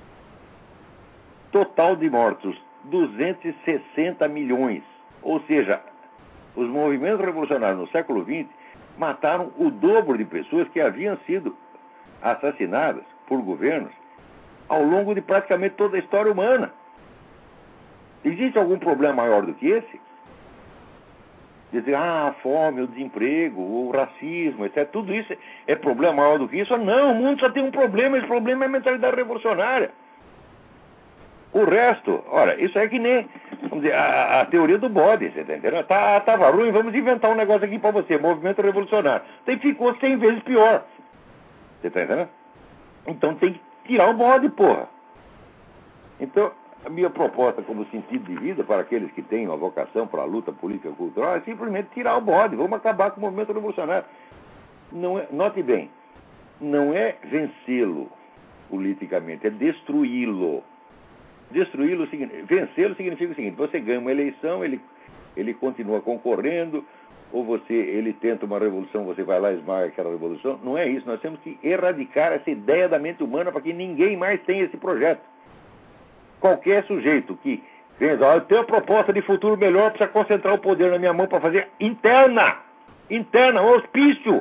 Total de mortos, duzentos e sessenta milhões. Ou seja, os movimentos revolucionários no século vinte mataram o dobro de pessoas que haviam sido assassinadas por governos ao longo de praticamente toda a história humana. Existe algum problema maior do que esse? Dizer, ah, a fome, o desemprego, o racismo, etcétera. Tudo isso é problema maior do que isso? Não, o mundo só tem um problema, esse problema é a mentalidade revolucionária. O resto, olha, isso é que nem, vamos dizer, a, a teoria do bode, você tá entendendo? Tá, tava ruim, vamos inventar um negócio aqui para você, movimento revolucionário. Daí ficou cem vezes pior. Você tá entendendo? Então tem que tirar o bode, porra. Então, a minha proposta como sentido de vida para aqueles que têm uma vocação para a luta política e cultural é simplesmente tirar o bode, vamos acabar com o movimento revolucionário. Não é, note bem, não é vencê-lo politicamente, é destruí-lo. Destruí-lo, vencê-lo significa o seguinte, você ganha uma eleição, ele, ele continua concorrendo, ou você, ele tenta uma revolução, você vai lá e esmaga aquela revolução. Não é isso, nós temos que erradicar essa ideia da mente humana para que ninguém mais tenha esse projeto. Qualquer sujeito que venha, eu tenho uma proposta de futuro melhor, precisa concentrar o poder na minha mão para fazer interna, interna, um hospício.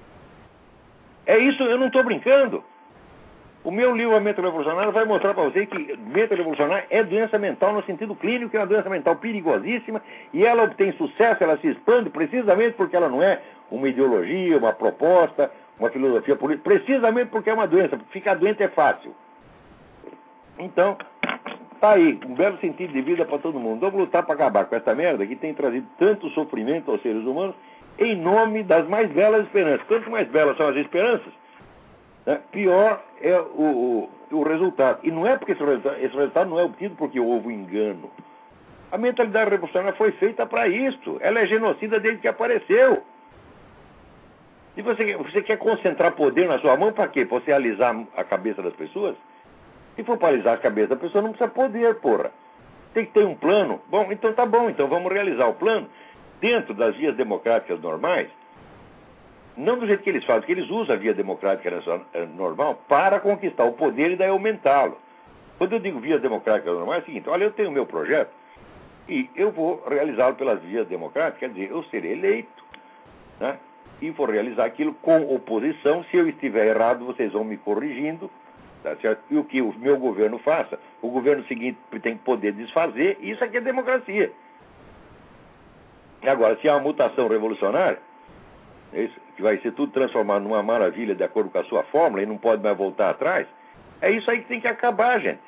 É isso, eu não estou brincando. O meu livro, A Mente Revolucionária, vai mostrar para você que mente revolucionária é doença mental no sentido clínico, que é uma doença mental perigosíssima, e ela obtém sucesso, ela se expande precisamente porque ela não é uma ideologia, uma proposta, uma filosofia política, precisamente porque é uma doença, ficar doente é fácil. Então, tá aí, um belo sentido de vida para todo mundo. Vamos lutar para acabar com essa merda que tem trazido tanto sofrimento aos seres humanos em nome das mais belas esperanças. Quanto mais belas são as esperanças, né, pior é o, o, o resultado. E não é porque esse resultado, esse resultado não é obtido porque houve um engano. A mentalidade revolucionária foi feita para isso. Ela é genocida desde que apareceu. E você, você quer concentrar poder na sua mão para quê? Para você alisar a cabeça das pessoas? Se for para alisar a cabeça da pessoa, não precisa poder, porra. Tem que ter um plano. Bom, então tá bom, então vamos realizar o plano dentro das vias democráticas normais. Não do jeito que eles fazem, porque eles usam a via democrática normal para conquistar o poder e daí aumentá-lo. Quando eu digo vias democráticas normais, é o seguinte, olha, eu tenho o meu projeto e eu vou realizá-lo pelas vias democráticas, quer dizer, eu serei eleito, né? E vou realizar aquilo com oposição. Se eu estiver errado, vocês vão me corrigindo. Tá certo? E o que o meu governo faça, o governo seguinte tem que poder desfazer, isso aqui é democracia. Agora, se há uma mutação revolucionária, é isso, que vai ser tudo transformado numa maravilha de acordo com a sua fórmula e não pode mais voltar atrás, é isso aí que tem que acabar, gente.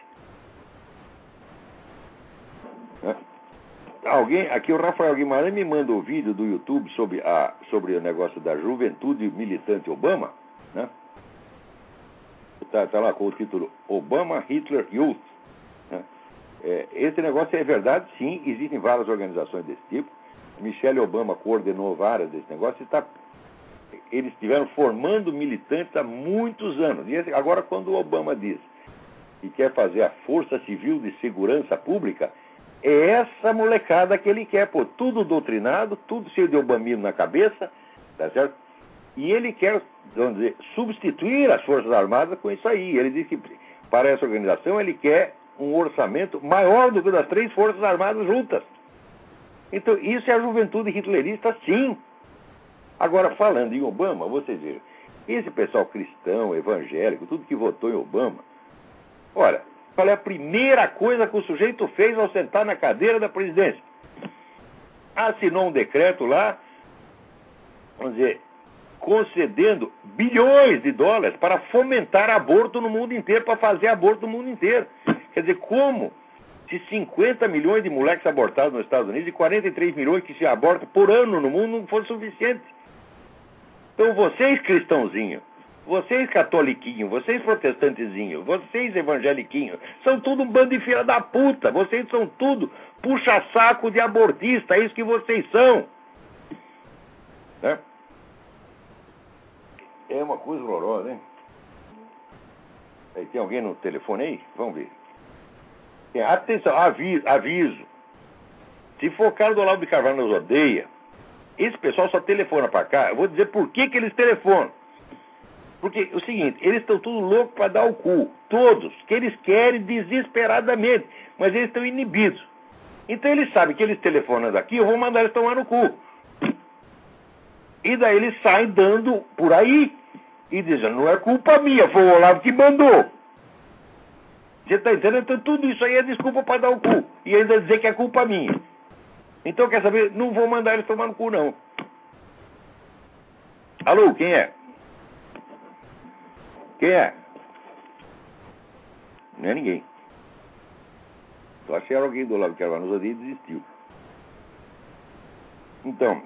Né? Alguém, aqui o Rafael Guimarães me manda o vídeo do YouTube sobre, a, sobre o negócio da juventude militante Obama, né? Está tá lá com o título Obama Hitler Youth. Né? É, esse negócio é verdade, sim, existem várias organizações desse tipo. Michelle Obama coordenou várias desse negócio. Está, eles estiveram formando militantes há muitos anos. E esse, agora, quando o Obama diz que quer fazer a Força Civil de Segurança Pública, é essa molecada que ele quer, pô, tudo doutrinado, tudo cheio de obamino na cabeça, tá certo? E ele quer, vamos dizer, substituir as Forças Armadas com isso aí. Ele diz que, para essa organização, ele quer um orçamento maior do que o das três Forças Armadas juntas. Então, isso é a juventude hitlerista, sim. Agora, falando em Obama, vocês viram, esse pessoal cristão, evangélico, tudo que votou em Obama, olha, qual é a primeira coisa que o sujeito fez ao sentar na cadeira da presidência? Assinou um decreto lá, vamos dizer, concedendo bilhões de dólares para fomentar aborto no mundo inteiro, para fazer aborto no mundo inteiro. Quer dizer, como se cinquenta milhões de moleques abortados nos Estados Unidos e quarenta e três milhões que se abortam por ano no mundo não fosse suficiente. Então vocês cristãozinhos, vocês catoliquinhos, vocês protestantezinhos, vocês evangeliquinhos, são tudo um bando de filha da puta. Vocês são tudo puxa-saco de abortista, é isso que vocês são. Né? É uma coisa horrorosa, hein? Aí, tem alguém no telefone aí? Vamos ver. É, atenção, aviso, aviso. Se for o cara do Olavo de Carvalho nos odeia, esse pessoal só telefona pra cá. Eu vou dizer por que que eles telefonam. Porque é o seguinte, eles estão tudo loucos para dar o cu. Todos. Que eles querem desesperadamente. Mas eles estão inibidos. Então eles sabem que eles telefonando aqui, eu vou mandar eles tomar no cu. E daí eles saem dando por aí. E dizem, não é culpa minha, foi o Olavo que mandou. Você está entendendo? Então tudo isso aí é desculpa para dar o cu. E ainda dizer que é culpa minha. Então, quer saber? Não vou mandar eles tomar no cu, não. Alô, quem é? Quem é? Não é ninguém. Só acharam alguém do lado que era nos odeia e desistiu. Então,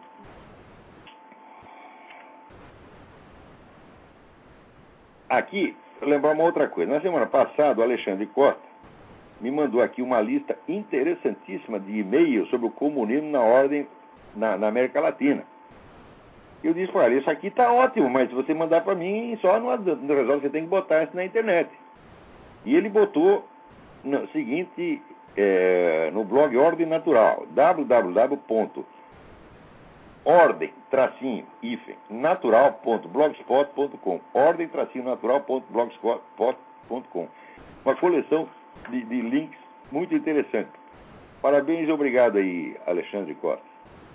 aqui, lembrar uma outra coisa. Na semana passada, o Alexandre Costa me mandou aqui uma lista interessantíssima de e-mails sobre o comunismo na ordem na, na América Latina. Eu disse para ele, isso aqui está ótimo, mas se você mandar para mim, só não, não resolve, você tem que botar isso na internet. E ele botou o seguinte, é, no blog Ordem Natural, w w w ponto ordem tracinho natural ponto blogspot ponto com, ordem tracinho natural ponto blogspot ponto com. Uma coleção de, de links muito interessante. Parabéns e obrigado aí, Alexandre Costa.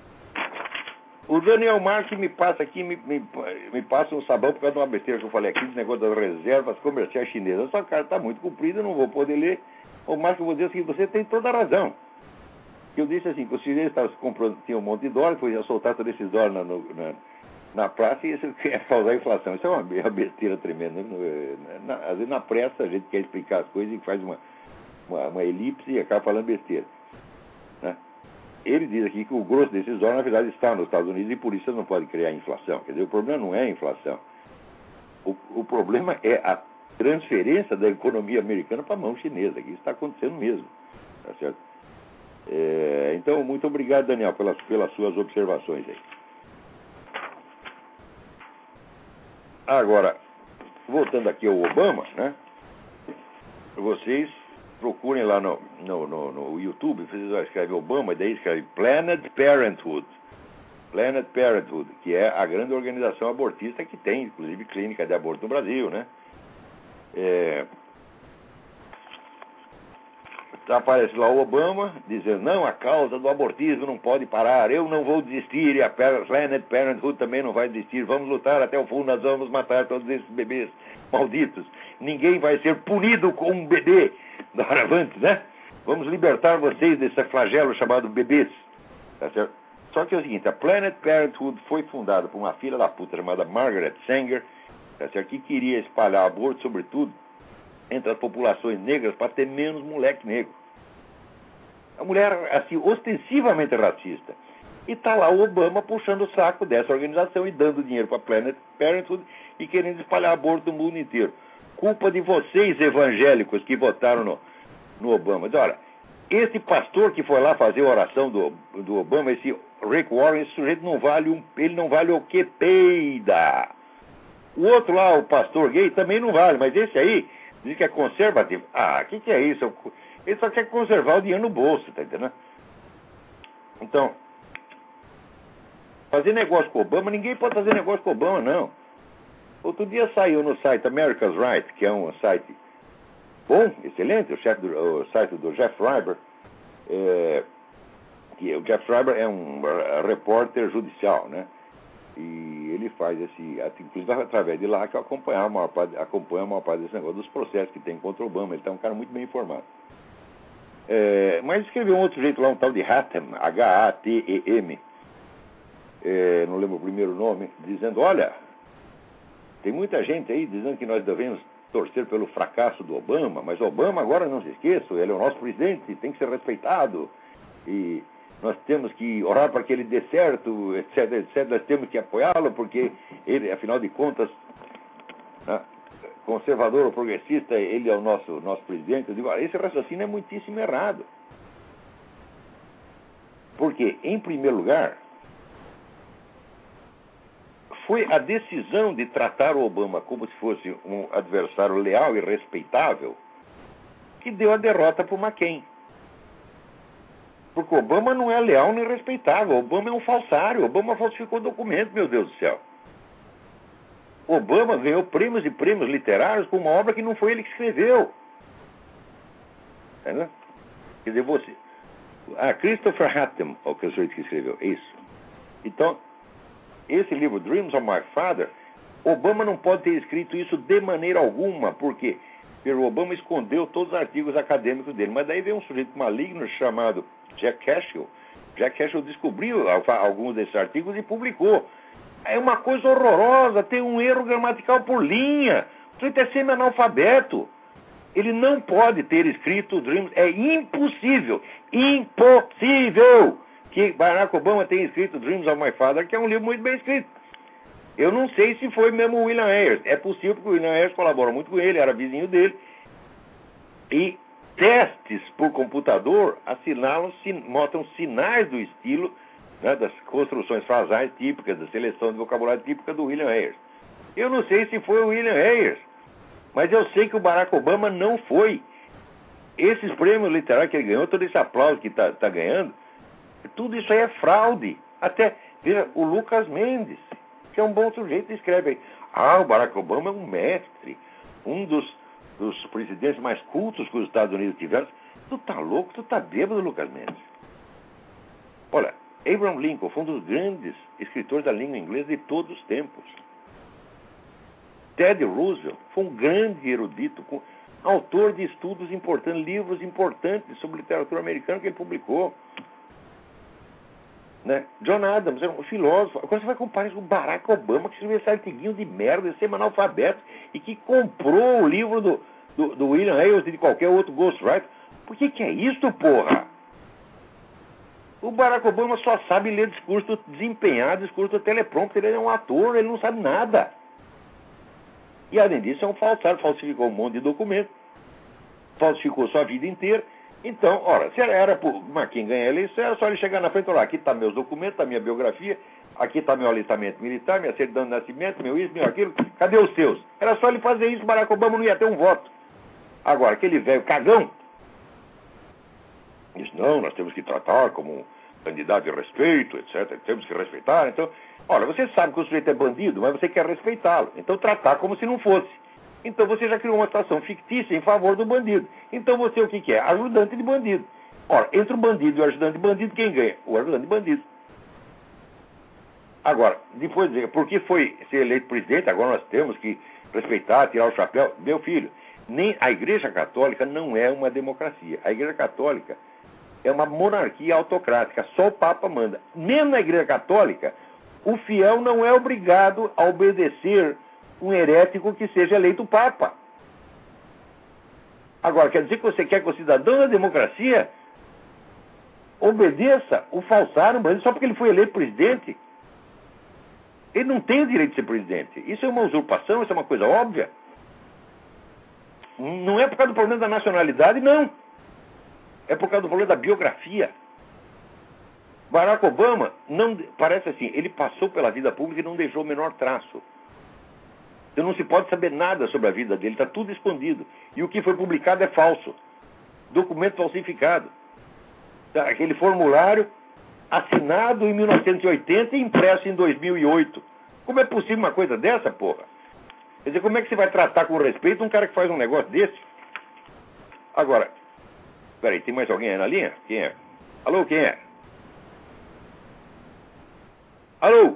O Daniel Marques me passa aqui, me, me, me passa um sabão por causa de uma besteira que eu falei aqui, do negócio das reservas comerciais chinesas. Só que, cara, está muito comprido, eu não vou poder ler. O Marques, eu vou dizer que você tem toda a razão. Eu disse assim, que os chineses estavam comprando, tinham um monte de dólar, foi soltar todos esses dólares na, na, na praça e isso é causar inflação. Isso é uma, uma besteira tremenda. Na, às vezes, na pressa, a gente quer explicar as coisas e faz uma, uma, uma elipse e acaba falando besteira. Né? Ele diz aqui que o grosso desses dólares, na verdade, está nos Estados Unidos e por isso não pode criar inflação. Quer dizer, o problema não é a inflação. O, o problema é a transferência da economia americana para a mão chinesa, que isso está acontecendo mesmo. Tá certo? É, então, muito obrigado, Daniel, pelas, pelas suas observações aí. Agora, voltando aqui ao Obama, né? Vocês procurem lá no, no, no, no YouTube, vocês vão escrever Obama, e daí escreve Planned Parenthood. Planned Parenthood, que é a grande organização abortista que tem, inclusive, clínica de aborto no Brasil, né? É... Aparece lá o Obama dizendo, não, a causa do abortismo não pode parar, eu não vou desistir e a Planned Parenthood também não vai desistir, vamos lutar até o fundo, nós vamos matar todos esses bebês malditos, ninguém vai ser punido com um bebê da avante, né? Vamos libertar vocês desse flagelo chamado bebês, tá certo? Só que é o seguinte, a Planned Parenthood foi fundada por uma filha da puta chamada Margaret Sanger, tá certo? Que queria espalhar aborto, sobretudo, entre as populações negras para ter menos moleque negro. A mulher, assim, ostensivamente racista. E está lá o Obama puxando o saco dessa organização e dando dinheiro para a Planned Parenthood e querendo espalhar aborto no mundo inteiro. Culpa de vocês, evangélicos, que votaram no, no Obama. Diz, olha, esse pastor que foi lá fazer a oração do, do Obama, esse Rick Warren, esse sujeito não vale um, ele não vale o que peida. O outro lá, o pastor gay, também não vale, mas esse aí diz que é conservativo. Ah, o que, que é isso? Ele só quer conservar o dinheiro no bolso, tá entendendo? Então, fazer negócio com o Obama, ninguém pode fazer negócio com o Obama, não. Outro dia saiu no site America's Right, que é um site bom, excelente, o, chefe do, o site do Jeff Schreiber, é, que o Jeff Schreiber é um repórter judicial, né? E ele faz esse, inclusive através de lá que eu acompanho a maior parte, acompanho a maior parte desse negócio, dos processos que tem contra o Obama. Ele está um cara muito bem informado. É, mas escreveu um outro jeito lá, um tal de Hatem, H A T E M, é, não lembro o primeiro nome, dizendo, olha, tem muita gente aí dizendo que nós devemos torcer pelo fracasso do Obama, mas Obama, agora não se esqueça, ele é o nosso presidente, tem que ser respeitado, e nós temos que orar para que ele dê certo, etc, etc, nós temos que apoiá-lo, porque ele, afinal de contas, né, conservador ou progressista, ele é o nosso, nosso presidente. Eu digo, olha, esse raciocínio é muitíssimo errado. Porque, em primeiro lugar, foi a decisão de tratar o Obama como se fosse um adversário leal e respeitável que deu a derrota para o McCain. Porque o Obama não é leal nem respeitável. O Obama é um falsário. O Obama falsificou documento, meu Deus do céu. O Obama ganhou prêmios e prêmios literários por uma obra que não foi ele que escreveu. Entendeu? Quer dizer, você... Ah, Christopher Hatton, o que que escreveu. Isso. Então, esse livro, Dreams of My Father, Obama não pode ter escrito isso de maneira alguma, porque o Obama escondeu todos os artigos acadêmicos dele. Mas daí veio um sujeito maligno chamado Jack Cashill. Jack Cashill descobriu alguns desses artigos e publicou. É uma coisa horrorosa, tem um erro gramatical por linha. O sujeito é semi-analfabeto. Ele não pode ter escrito Dreams. É impossível, impossível que Barack Obama tenha escrito Dreams of My Father, que é um livro muito bem escrito. Eu não sei se foi mesmo o William Ayers. É possível porque o William Ayers colabora muito com ele, era vizinho dele. E testes por computador assinalam, sin, mostram sinais do estilo, né, das construções frasais típicas, da seleção de vocabulário típica do William Ayers. Eu não sei se foi o William Ayers, mas eu sei que o Barack Obama não foi. Esses prêmios literários que ele ganhou, todo esse aplauso que está tá ganhando, tudo isso aí é fraude. Até, veja, o Lucas Mendes, que é um bom sujeito, escreve aí: ah, o Barack Obama é um mestre, um dos, dos presidentes mais cultos que os Estados Unidos tiveram. Tu tá louco? Tu tá bêbado, Lucas Mendes? Olha, Abraham Lincoln foi um dos grandes escritores da língua inglesa de todos os tempos. Teddy Roosevelt foi um grande erudito, com, autor de estudos importantes, livros importantes sobre literatura americana que ele publicou. Né? John Adams era um filósofo. Agora você vai comparar isso com o Barack Obama, que escreveu esse artiguinho de merda, esse semi-analfabeto, e que comprou o livro do, do, do William Ayers e de qualquer outro ghostwriter. Por que que é isso, porra? O Barack Obama só sabe ler discurso desempenhado, discurso do teleprompter. Ele é um ator, ele não sabe nada. E além disso, é um falsário, falsificou um monte de documento, falsificou sua vida inteira. Então, ora, se era por quem ganha a eleição, era só ele chegar na frente e falar: aqui está meus documentos, está minha biografia, aqui está meu alistamento militar, minha certidão de nascimento, meu isso, meu aquilo, cadê os seus? Era só ele fazer isso, Barack Obama não ia ter um voto. Agora, aquele velho cagão diz: não, nós temos que tratar como um candidato de respeito, etcétera, temos que respeitar. Então, olha, você sabe que o sujeito é bandido, mas você quer respeitá-lo, então tratar como se não fosse. Então você já criou uma situação fictícia em favor do bandido. Então você o que que é? Ajudante de bandido. Ora, entre o bandido e o ajudante de bandido, quem ganha? O ajudante de bandido. Agora, depois de porque foi ser eleito presidente, agora nós temos que respeitar, tirar o chapéu. Meu filho, nem a Igreja Católica não é uma democracia. A Igreja Católica é uma monarquia autocrática. Só o Papa manda. Mesmo na Igreja Católica, o fiel não é obrigado a obedecer um herético que seja eleito Papa. Agora, quer dizer que você quer que o cidadão da democracia obedeça o falsário, mas só porque ele foi eleito presidente? Ele não tem o direito de ser presidente. Isso é uma usurpação, isso é uma coisa óbvia. Não é por causa do problema da nacionalidade, não. É por causa do problema da biografia. Barack Obama, não, parece assim, ele passou pela vida pública e não deixou o menor traço. Então não se pode saber nada sobre a vida dele, está tudo escondido. E o que foi publicado é falso. Documento falsificado. Tá, aquele formulário assinado em mil novecentos e oitenta e impresso em dois mil e oito. Como é possível uma coisa dessa, porra? Quer dizer, como é que você vai tratar com respeito um cara que faz um negócio desse? Agora, peraí, tem mais alguém aí na linha? Quem é? Alô, quem é? Alô?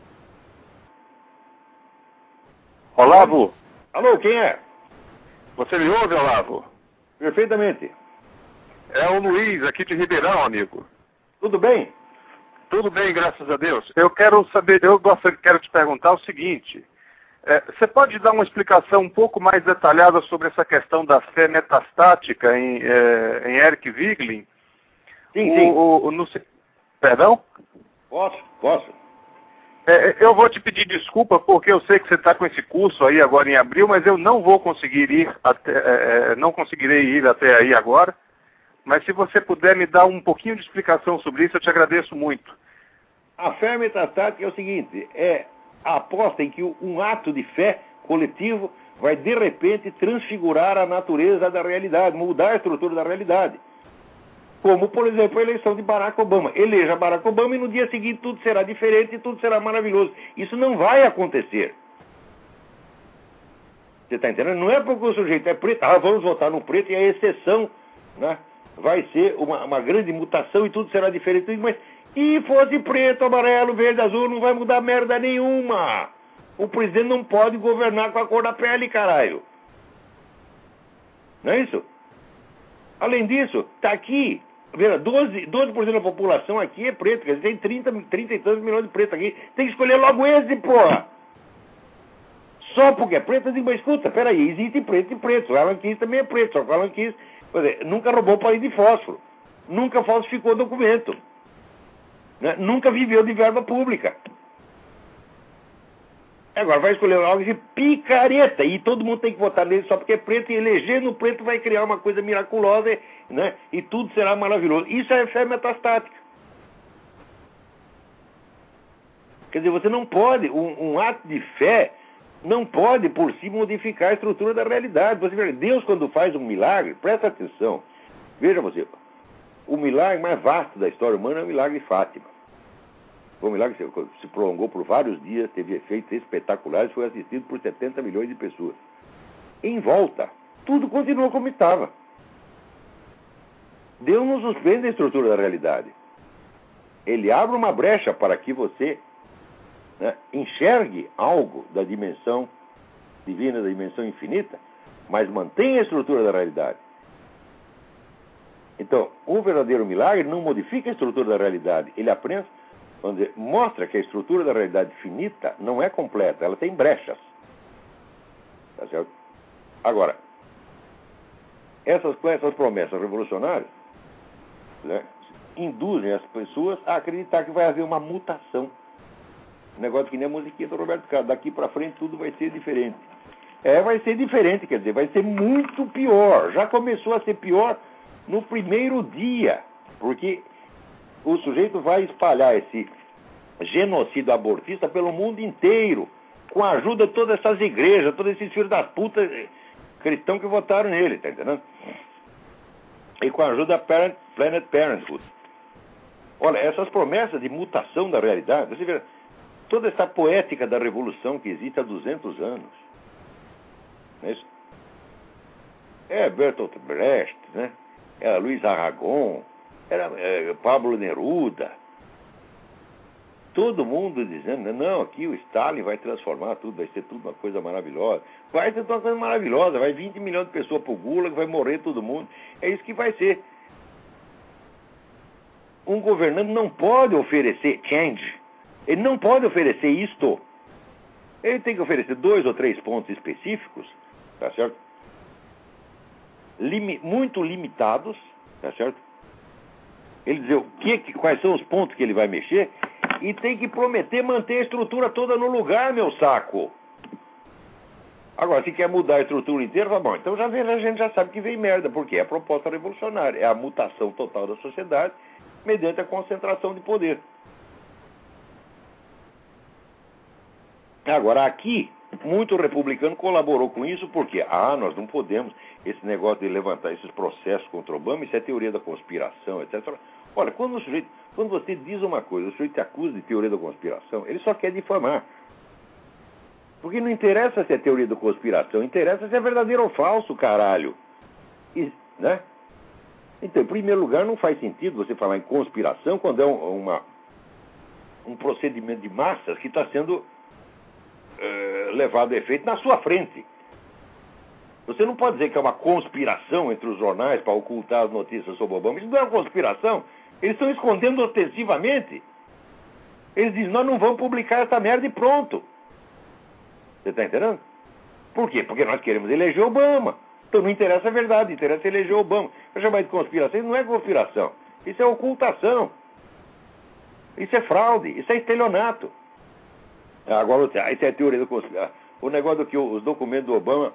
Olavo? Alô, quem é? Você me ouve, Olavo? Perfeitamente. É o Luiz, aqui de Ribeirão, amigo. Tudo bem? Tudo bem, graças a Deus. Eu quero saber, eu gostaria, quero te perguntar o seguinte. É, você pode dar uma explicação um pouco mais detalhada sobre essa questão da fé metastática em, é, em Eric Viglin? Sim, o, sim. O, o, no, perdão? Posso, posso. É, eu vou te pedir desculpa porque eu sei que você está com esse curso aí agora em abril, mas eu não vou conseguir ir até, é, não conseguirei ir até aí agora. Mas se você puder me dar um pouquinho de explicação sobre isso, eu te agradeço muito. A fé metastática é o seguinte, é a aposta em que um ato de fé coletivo vai, de repente, transfigurar a natureza da realidade, mudar a estrutura da realidade. Como, por exemplo, a eleição de Barack Obama. Eleja Barack Obama e no dia seguinte tudo será diferente e tudo será maravilhoso. Isso não vai acontecer. Você está entendendo? Não é porque o sujeito é preto, ah, vamos votar no preto e a exceção, né, vai ser uma, uma grande mutação e tudo será diferente. Mas, e fosse preto, amarelo, verde, azul, não vai mudar merda nenhuma. O presidente não pode governar com a cor da pele, caralho. Não é isso? Além disso, está aqui, veja, doze, doze por cento da população aqui é preto, quer dizer, tem trinta, trinta e tantos milhões de pretos aqui. Tem que escolher logo esse, porra. Só porque é preto, eu digo, mas escuta, peraí, existe preto e preto. O Alan Keyes também é preto, só que o Alan Keyes, quer dizer, nunca roubou palito de fósforo, nunca falsificou documento, né? Nunca viveu de verba pública. Agora vai escolher algo de picareta e todo mundo tem que votar nele só porque é preto e eleger no preto vai criar uma coisa miraculosa, né? E tudo será maravilhoso. Isso é fé metastática. Quer dizer, você não pode, um, um ato de fé não pode por si modificar a estrutura da realidade. Você vê, Deus quando faz um milagre, presta atenção, veja você, o milagre mais vasto da história humana é o milagre de Fátima. Foi um milagre que se prolongou por vários dias, teve efeitos espetaculares, foi assistido por setenta milhões de pessoas. Em volta, tudo continuou como estava. Deus não suspende a estrutura da realidade. Ele abre uma brecha para que você, né, enxergue algo da dimensão divina, da dimensão infinita, mas mantenha a estrutura da realidade. Então, o verdadeiro milagre não modifica a estrutura da realidade, ele apenas, vamos dizer, mostra que a estrutura da realidade finita não é completa, ela tem brechas. Tá certo? Agora, essas, essas promessas revolucionárias, né, induzem as pessoas a acreditar que vai haver uma mutação. Um negócio que nem a musiquinha do Roberto Carlos, daqui para frente tudo vai ser diferente. É, vai ser diferente, quer dizer, vai ser muito pior. Já começou a ser pior no primeiro dia, porque o sujeito vai espalhar esse genocídio abortista pelo mundo inteiro, com a ajuda de todas essas igrejas, todos esses filhos das putas cristãos que votaram nele, tá entendendo? E com a ajuda da Parent, Planet Parenthood. Olha, essas promessas de mutação da realidade, você vê, toda essa poética da revolução que existe há duzentos anos, não é isso? É Bertolt Brecht, né? É Luiz Aragon, era é, Pablo Neruda, todo mundo dizendo, não, aqui o Stalin vai transformar tudo, vai ser tudo uma coisa maravilhosa. Vai ser uma coisa maravilhosa, vai vinte milhões de pessoas pro Gulag, vai morrer todo mundo. É isso que vai ser. Um governante não pode oferecer change, ele não pode oferecer isto. Ele tem que oferecer dois ou três pontos específicos, tá certo? Limi- muito limitados, tá certo? Ele dizer o que, quais são os pontos que ele vai mexer e tem que prometer manter a estrutura toda no lugar, meu saco. Agora, se quer mudar a estrutura inteira, tá bom. Então já vem, a gente já sabe que vem merda, porque é a proposta revolucionária, é a mutação total da sociedade mediante a concentração de poder. Agora, aqui, muito republicano colaborou com isso, porque, ah, nós não podemos, esse negócio de levantar esses processos contra Obama, isso é teoria da conspiração, etcétera. Olha, quando, o sujeito, quando você diz uma coisa, o sujeito te acusa de teoria da conspiração, ele só quer difamar. Porque não interessa se é teoria da conspiração, interessa se é verdadeiro ou falso, caralho. E, né? Então, em primeiro lugar, não faz sentido você falar em conspiração quando é um, uma, um procedimento de massas que está sendo é, levado a efeito na sua frente. Você não pode dizer que é uma conspiração entre os jornais para ocultar as notícias sobre Obama. Isso não é uma conspiração. Eles estão escondendo ostensivamente. Eles dizem, nós não vamos publicar essa merda e pronto. Você está entendendo? Por quê? Porque nós queremos eleger Obama. Então não interessa a verdade, interessa eleger Obama. Para chamar de conspiração, isso não é conspiração. Isso é ocultação. Isso é fraude. Isso é estelionato. Agora, isso é a teoria da conspiração. O negócio do que os documentos do Obama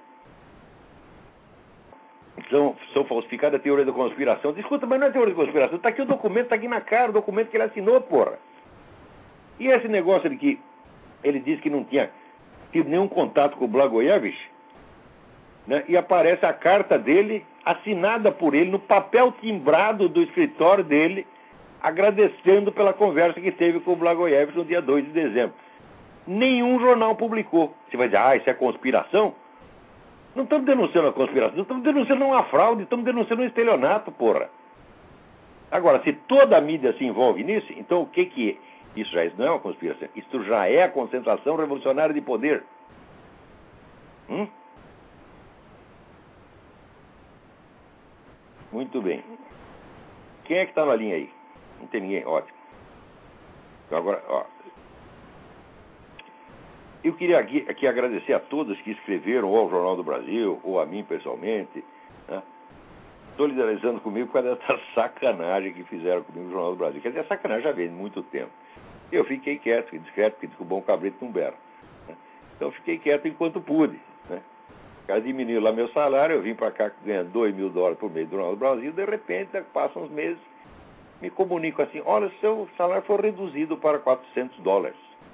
são, são falsificados, a teoria da conspiração. Escuta, mas não é teoria da conspiração. Está aqui o documento, está aqui na cara, o documento que ele assinou, porra. E esse negócio de que ele disse que não tinha tido nenhum contato com o Blagojevich, né? E aparece a carta dele, assinada por ele, no papel timbrado do escritório dele, agradecendo pela conversa que teve com o Blagojevich no dia dois de dezembro. Nenhum jornal publicou. Você vai dizer, ah, isso é conspiração? Não estamos denunciando a conspiração, não estamos denunciando uma fraude, estamos denunciando um estelionato, porra. Agora, se toda a mídia se envolve nisso, então o que que é? Isso já não é uma conspiração, isso já é a concentração revolucionária de poder. Hum? Muito bem. Quem é que está na linha aí? Não tem ninguém? Ótimo. Então agora, ó. Eu queria aqui, aqui agradecer a todos que escreveram, ou ao Jornal do Brasil, ou a mim pessoalmente, né, solidarizando comigo por causa dessa sacanagem que fizeram comigo no Jornal do Brasil. Quer dizer, a sacanagem já vem de muito tempo. Eu fiquei quieto, fiquei discreto, porque diz que o bom cabrito não berra. Né? Então eu fiquei quieto enquanto pude. Né? O cara diminuiu lá meu salário, eu vim para cá ganhando dois mil dólares por mês do Jornal do Brasil, de repente, passam uns meses, me comunico assim, olha, seu salário foi reduzido para quatrocentos dólares.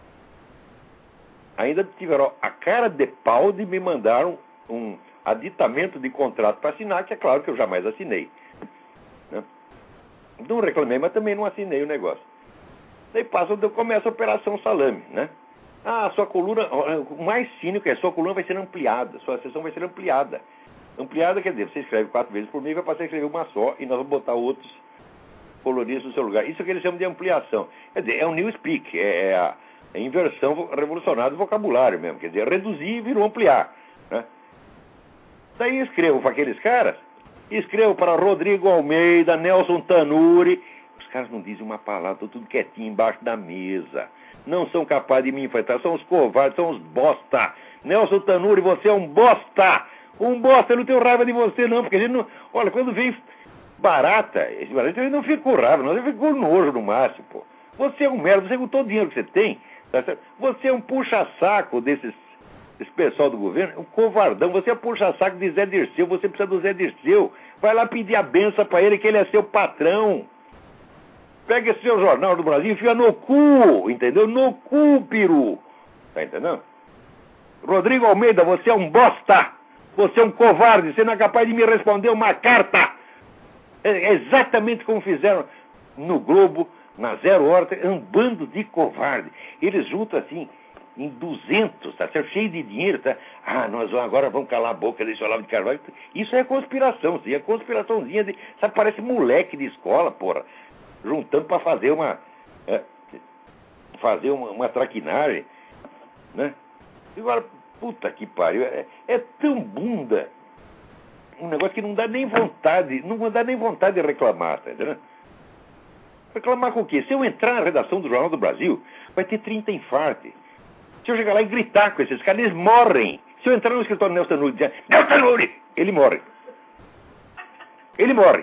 Ainda tiveram a cara de pau de me mandaram um aditamento de contrato para assinar, que é claro que eu jamais assinei. Né? Não reclamei, mas também não assinei o negócio. Daí passa, eu começo a Operação Salame, né? Ah, a sua coluna, o mais cínico é a sua coluna vai ser ampliada, a sua sessão vai ser ampliada. Ampliada quer dizer, você escreve quatro vezes por mês, vai passar a escrever uma só, e nós vamos botar outros coloristas no seu lugar. Isso é o que eles chamam de ampliação. Quer dizer, é um new speak, é, é a É inversão revolucionária do vocabulário mesmo. Quer dizer, reduzir virou ampliar. Né? Daí escrevo para aqueles caras, escrevo para Rodrigo Almeida, Nelson Tanuri. Os caras não dizem uma palavra, estão tudo quietinho embaixo da mesa. Não são capazes de me enfrentar, são os covardes, são os bosta. Nelson Tanuri, você é um bosta. Um bosta, eu não tenho raiva de você não, porque a gente não... Olha, quando vem barata, esse barata ele não fica com raiva, não, ele fica com nojo no máximo, pô. Você é um merda, você com todo o dinheiro que você tem... Você é um puxa-saco desses, desse pessoal do governo, um covardão. Você é puxa-saco de Zé Dirceu, você precisa do Zé Dirceu. Vai lá pedir a benção para ele, que ele é seu patrão. Pega esse seu Jornal do Brasil e enfia no cu, entendeu? No cu, peru. Tá entendendo? Rodrigo Almeida, você é um bosta. Você é um covarde, você não é capaz de me responder uma carta. É exatamente como fizeram no Globo, na Zero Hora, é um bando de covarde. Eles juntam assim, em duzentos, tá certo? Cheio de dinheiro, tá? Ah, nós agora vamos calar a boca desse Olavo de Carvalho. Isso é conspiração, sim, é conspiraçãozinha de... Sabe, parece moleque de escola, porra. Juntando para fazer uma... É, fazer uma, uma traquinagem, né? Agora, puta que pariu, é, é tão bunda. Um negócio que não dá nem vontade, não dá nem vontade de reclamar, tá entendendo? Reclamar com o quê? Se eu entrar na redação do Jornal do Brasil, vai ter trinta infartos. Se eu chegar lá e gritar com esses caras, eles morrem. Se eu entrar no escritório do Nelson Tanuri e dizer, Nelson Tanuri, ele morre. Ele morre.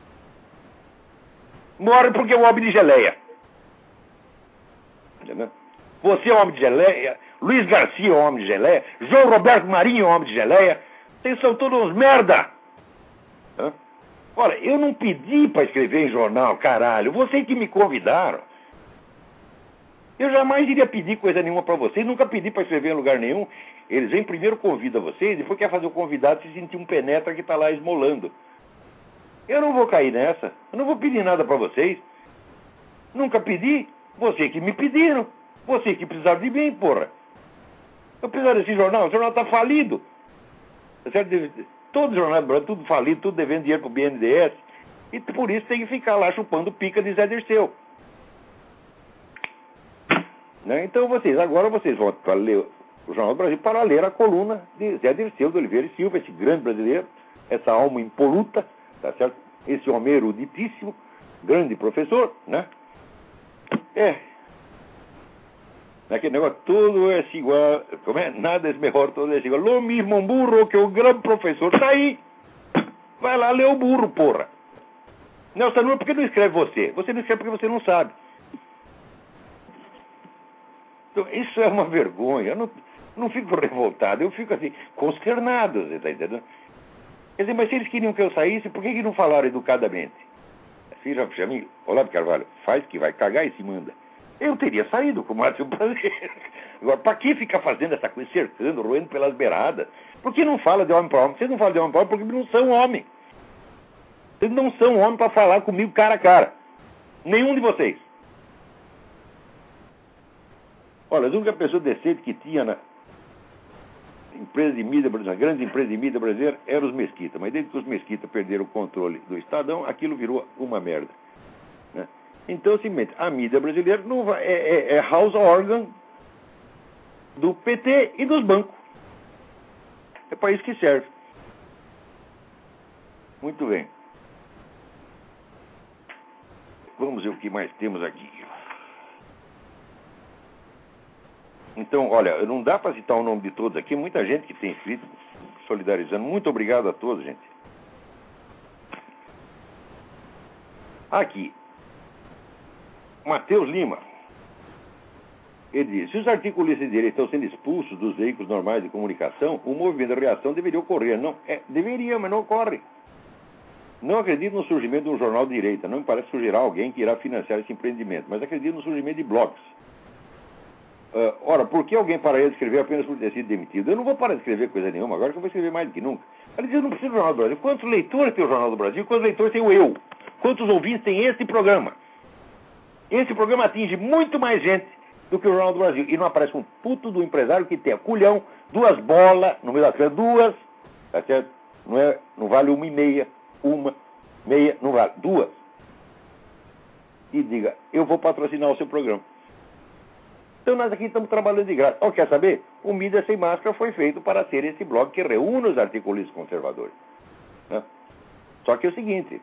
Morre porque é um homem de geleia. Entendeu? Você é um homem de geleia, Luiz Garcia é um homem de geleia, João Roberto Marinho é um homem de geleia. Vocês são todos uns merda. Hã? Olha, eu não pedi para escrever em jornal, caralho. Vocês que me convidaram. Eu jamais iria pedir coisa nenhuma para vocês. Nunca pedi para escrever em lugar nenhum. Eles vêm primeiro convidam vocês, depois quer fazer o convidado se sentir um penetra que está lá esmolando. Eu não vou cair nessa. Eu não vou pedir nada para vocês. Nunca pedi. Vocês que me pediram. Vocês que precisaram de mim, porra. Eu precisava desse jornal. O jornal está falido. Tá certo? Todo jornal do Brasil, tudo falido, tudo devendo dinheiro para o B N D E S. E por isso tem que ficar lá chupando pica de Zé Dirceu. Né? Então vocês, agora vocês vão para ler o Jornal do Brasil para ler a coluna de Zé Dirceu de Oliveira e Silva, esse grande brasileiro, essa alma impoluta, tá certo? Esse homem eruditíssimo, grande professor, né? É. Naquele negócio, tudo é igual, como é? Nada é melhor, tudo é igual. Lo mismo um burro que o grande professor. Tá aí. Vai lá ler o burro, porra. Nelson, não é porque não escreve você. Você não escreve porque você não sabe. Então, isso é uma vergonha. Eu não, não fico revoltado, eu fico assim, consternado, você tá entendendo? Quer dizer, mas se eles queriam que eu saísse, por que, que não falaram educadamente? Filha, amigo, Olavo de Carvalho, faz que vai cagar e se manda. eu teria saído com o máximo prazer. Agora, para que ficar fazendo essa coisa, cercando, roendo pelas beiradas? Por que não fala de homem para homem? Vocês não falam de homem para homem porque não são homem. Vocês não são homem para falar comigo cara a cara. Nenhum de vocês. Olha, a única pessoa decente que tinha na empresa de mídia brasileira, grandes empresas de mídia brasileira, eram os Mesquita. Mas desde que os Mesquita perderam o controle do Estadão, aquilo virou uma merda. Né? Então, simplesmente, a mídia brasileira não vai, é, é, é house organ do P T e dos bancos. É para isso que serve. Muito bem. Vamos ver o que mais temos aqui. Então, olha, não dá para citar o nome de todos aqui. Muita gente que tem escrito, solidarizando. Muito obrigado a todos, gente. Aqui. Matheus Lima. Ele diz, se os articulistas de direita estão sendo expulsos dos veículos normais de comunicação, o movimento de reação deveria ocorrer. Não, é, deveria, mas não ocorre. Não acredito no surgimento de um jornal de direita. Não me parece que surgirá alguém que irá financiar esse empreendimento. Mas acredito no surgimento de blogs. Uh, ora, por que alguém pararia de escrever apenas por ter sido demitido? Eu não vou parar de escrever coisa nenhuma, agora que eu vou escrever mais do que nunca. Ele diz, eu não preciso do Jornal do Brasil. Quantos leitores tem o Jornal do Brasil? Quantos leitores tem o eu? Quantos ouvintes tem esse programa? Esse programa atinge muito mais gente do que o Jornal do Brasil. E não aparece um puto do empresário que tem a culhão, duas bolas, no meio da frente, duas, tá certo? Não, é, não vale uma e meia, uma, meia, não vale, duas. E diga, eu vou patrocinar o seu programa. Então nós aqui estamos trabalhando de graça. Oh, quer saber? O Mídia Sem Máscara foi feito para ser esse blog que reúne os articulistas conservadores. Né? Só que é o seguinte,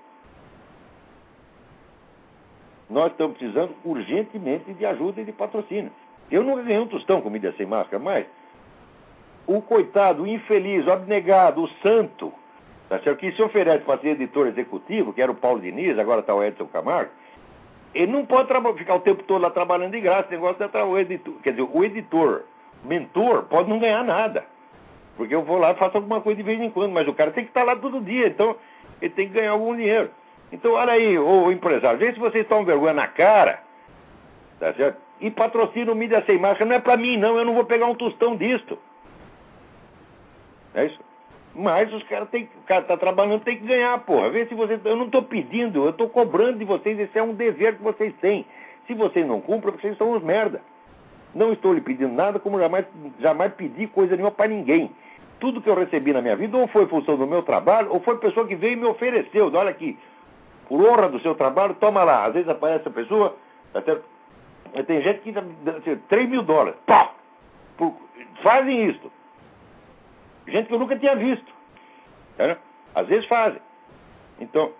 nós estamos precisando urgentemente de ajuda e de patrocínio. Eu não ganhei um tostão com Mídia Sem Máscara, mas o coitado, o infeliz, o abnegado, o santo, tá certo? Que se oferece para ser editor executivo, que era o Paulo Diniz, agora está o Edson Camargo, ele não pode ficar o tempo todo lá trabalhando de graça. Esse negócio de o editor. Quer dizer, o editor, mentor, pode não ganhar nada. Porque eu vou lá e faço alguma coisa de vez em quando. Mas o cara tem que estar lá todo dia. Então, ele tem que ganhar algum dinheiro. Então, olha aí, ô, ô empresário, vê se vocês tomam vergonha na cara. Tá certo? E patrocina o Mídia Sem Máscara. Não é pra mim, não. Eu não vou pegar um tostão disto. É isso? Mas os caras têm, o cara está trabalhando, tem que ganhar, porra. Vê se vocês, eu não estou pedindo, eu estou cobrando de vocês, esse é um dever que vocês têm. Se vocês não cumprem, vocês são uns merda. Não estou lhe pedindo nada, como jamais, jamais pedi coisa nenhuma para ninguém. Tudo que eu recebi na minha vida, ou foi função do meu trabalho, ou foi pessoa que veio e me ofereceu. Olha aqui, por honra do seu trabalho, toma lá. Às vezes aparece a pessoa, até, tem gente que dá três mil dólares. Pá! Por, fazem isso. Gente que eu nunca tinha visto. Tá? Às vezes fazem. Então,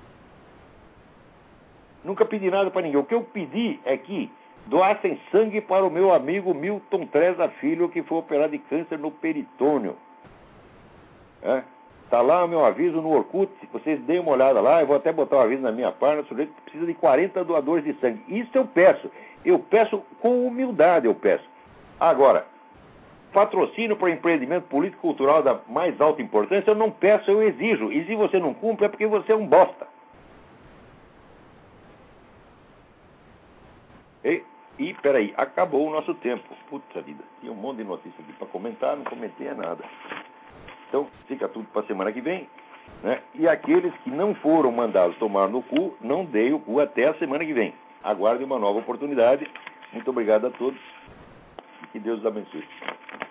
nunca pedi nada para ninguém. O que eu pedi é que doassem sangue para o meu amigo Milton Treza Filho, que foi operado de câncer no peritônio. Está lá o meu aviso no Orkut. Se vocês deem uma olhada lá, eu vou até botar o aviso na minha página. O sujeito precisa de quarenta doadores de sangue. Isso eu peço. Eu peço com humildade, eu peço. Agora, patrocínio para empreendimento político-cultural da mais alta importância, eu não peço, eu exijo. E se você não cumpre, é porque você é um bosta. E, e peraí, acabou o nosso tempo. Puta vida, tinha um monte de notícias aqui para comentar, não comentei nada. Então, fica tudo para a semana que vem. Né? E aqueles que não foram mandados tomar no cu, não deem o cu até a semana que vem. Aguardem uma nova oportunidade. Muito obrigado a todos. E que Deus os abençoe.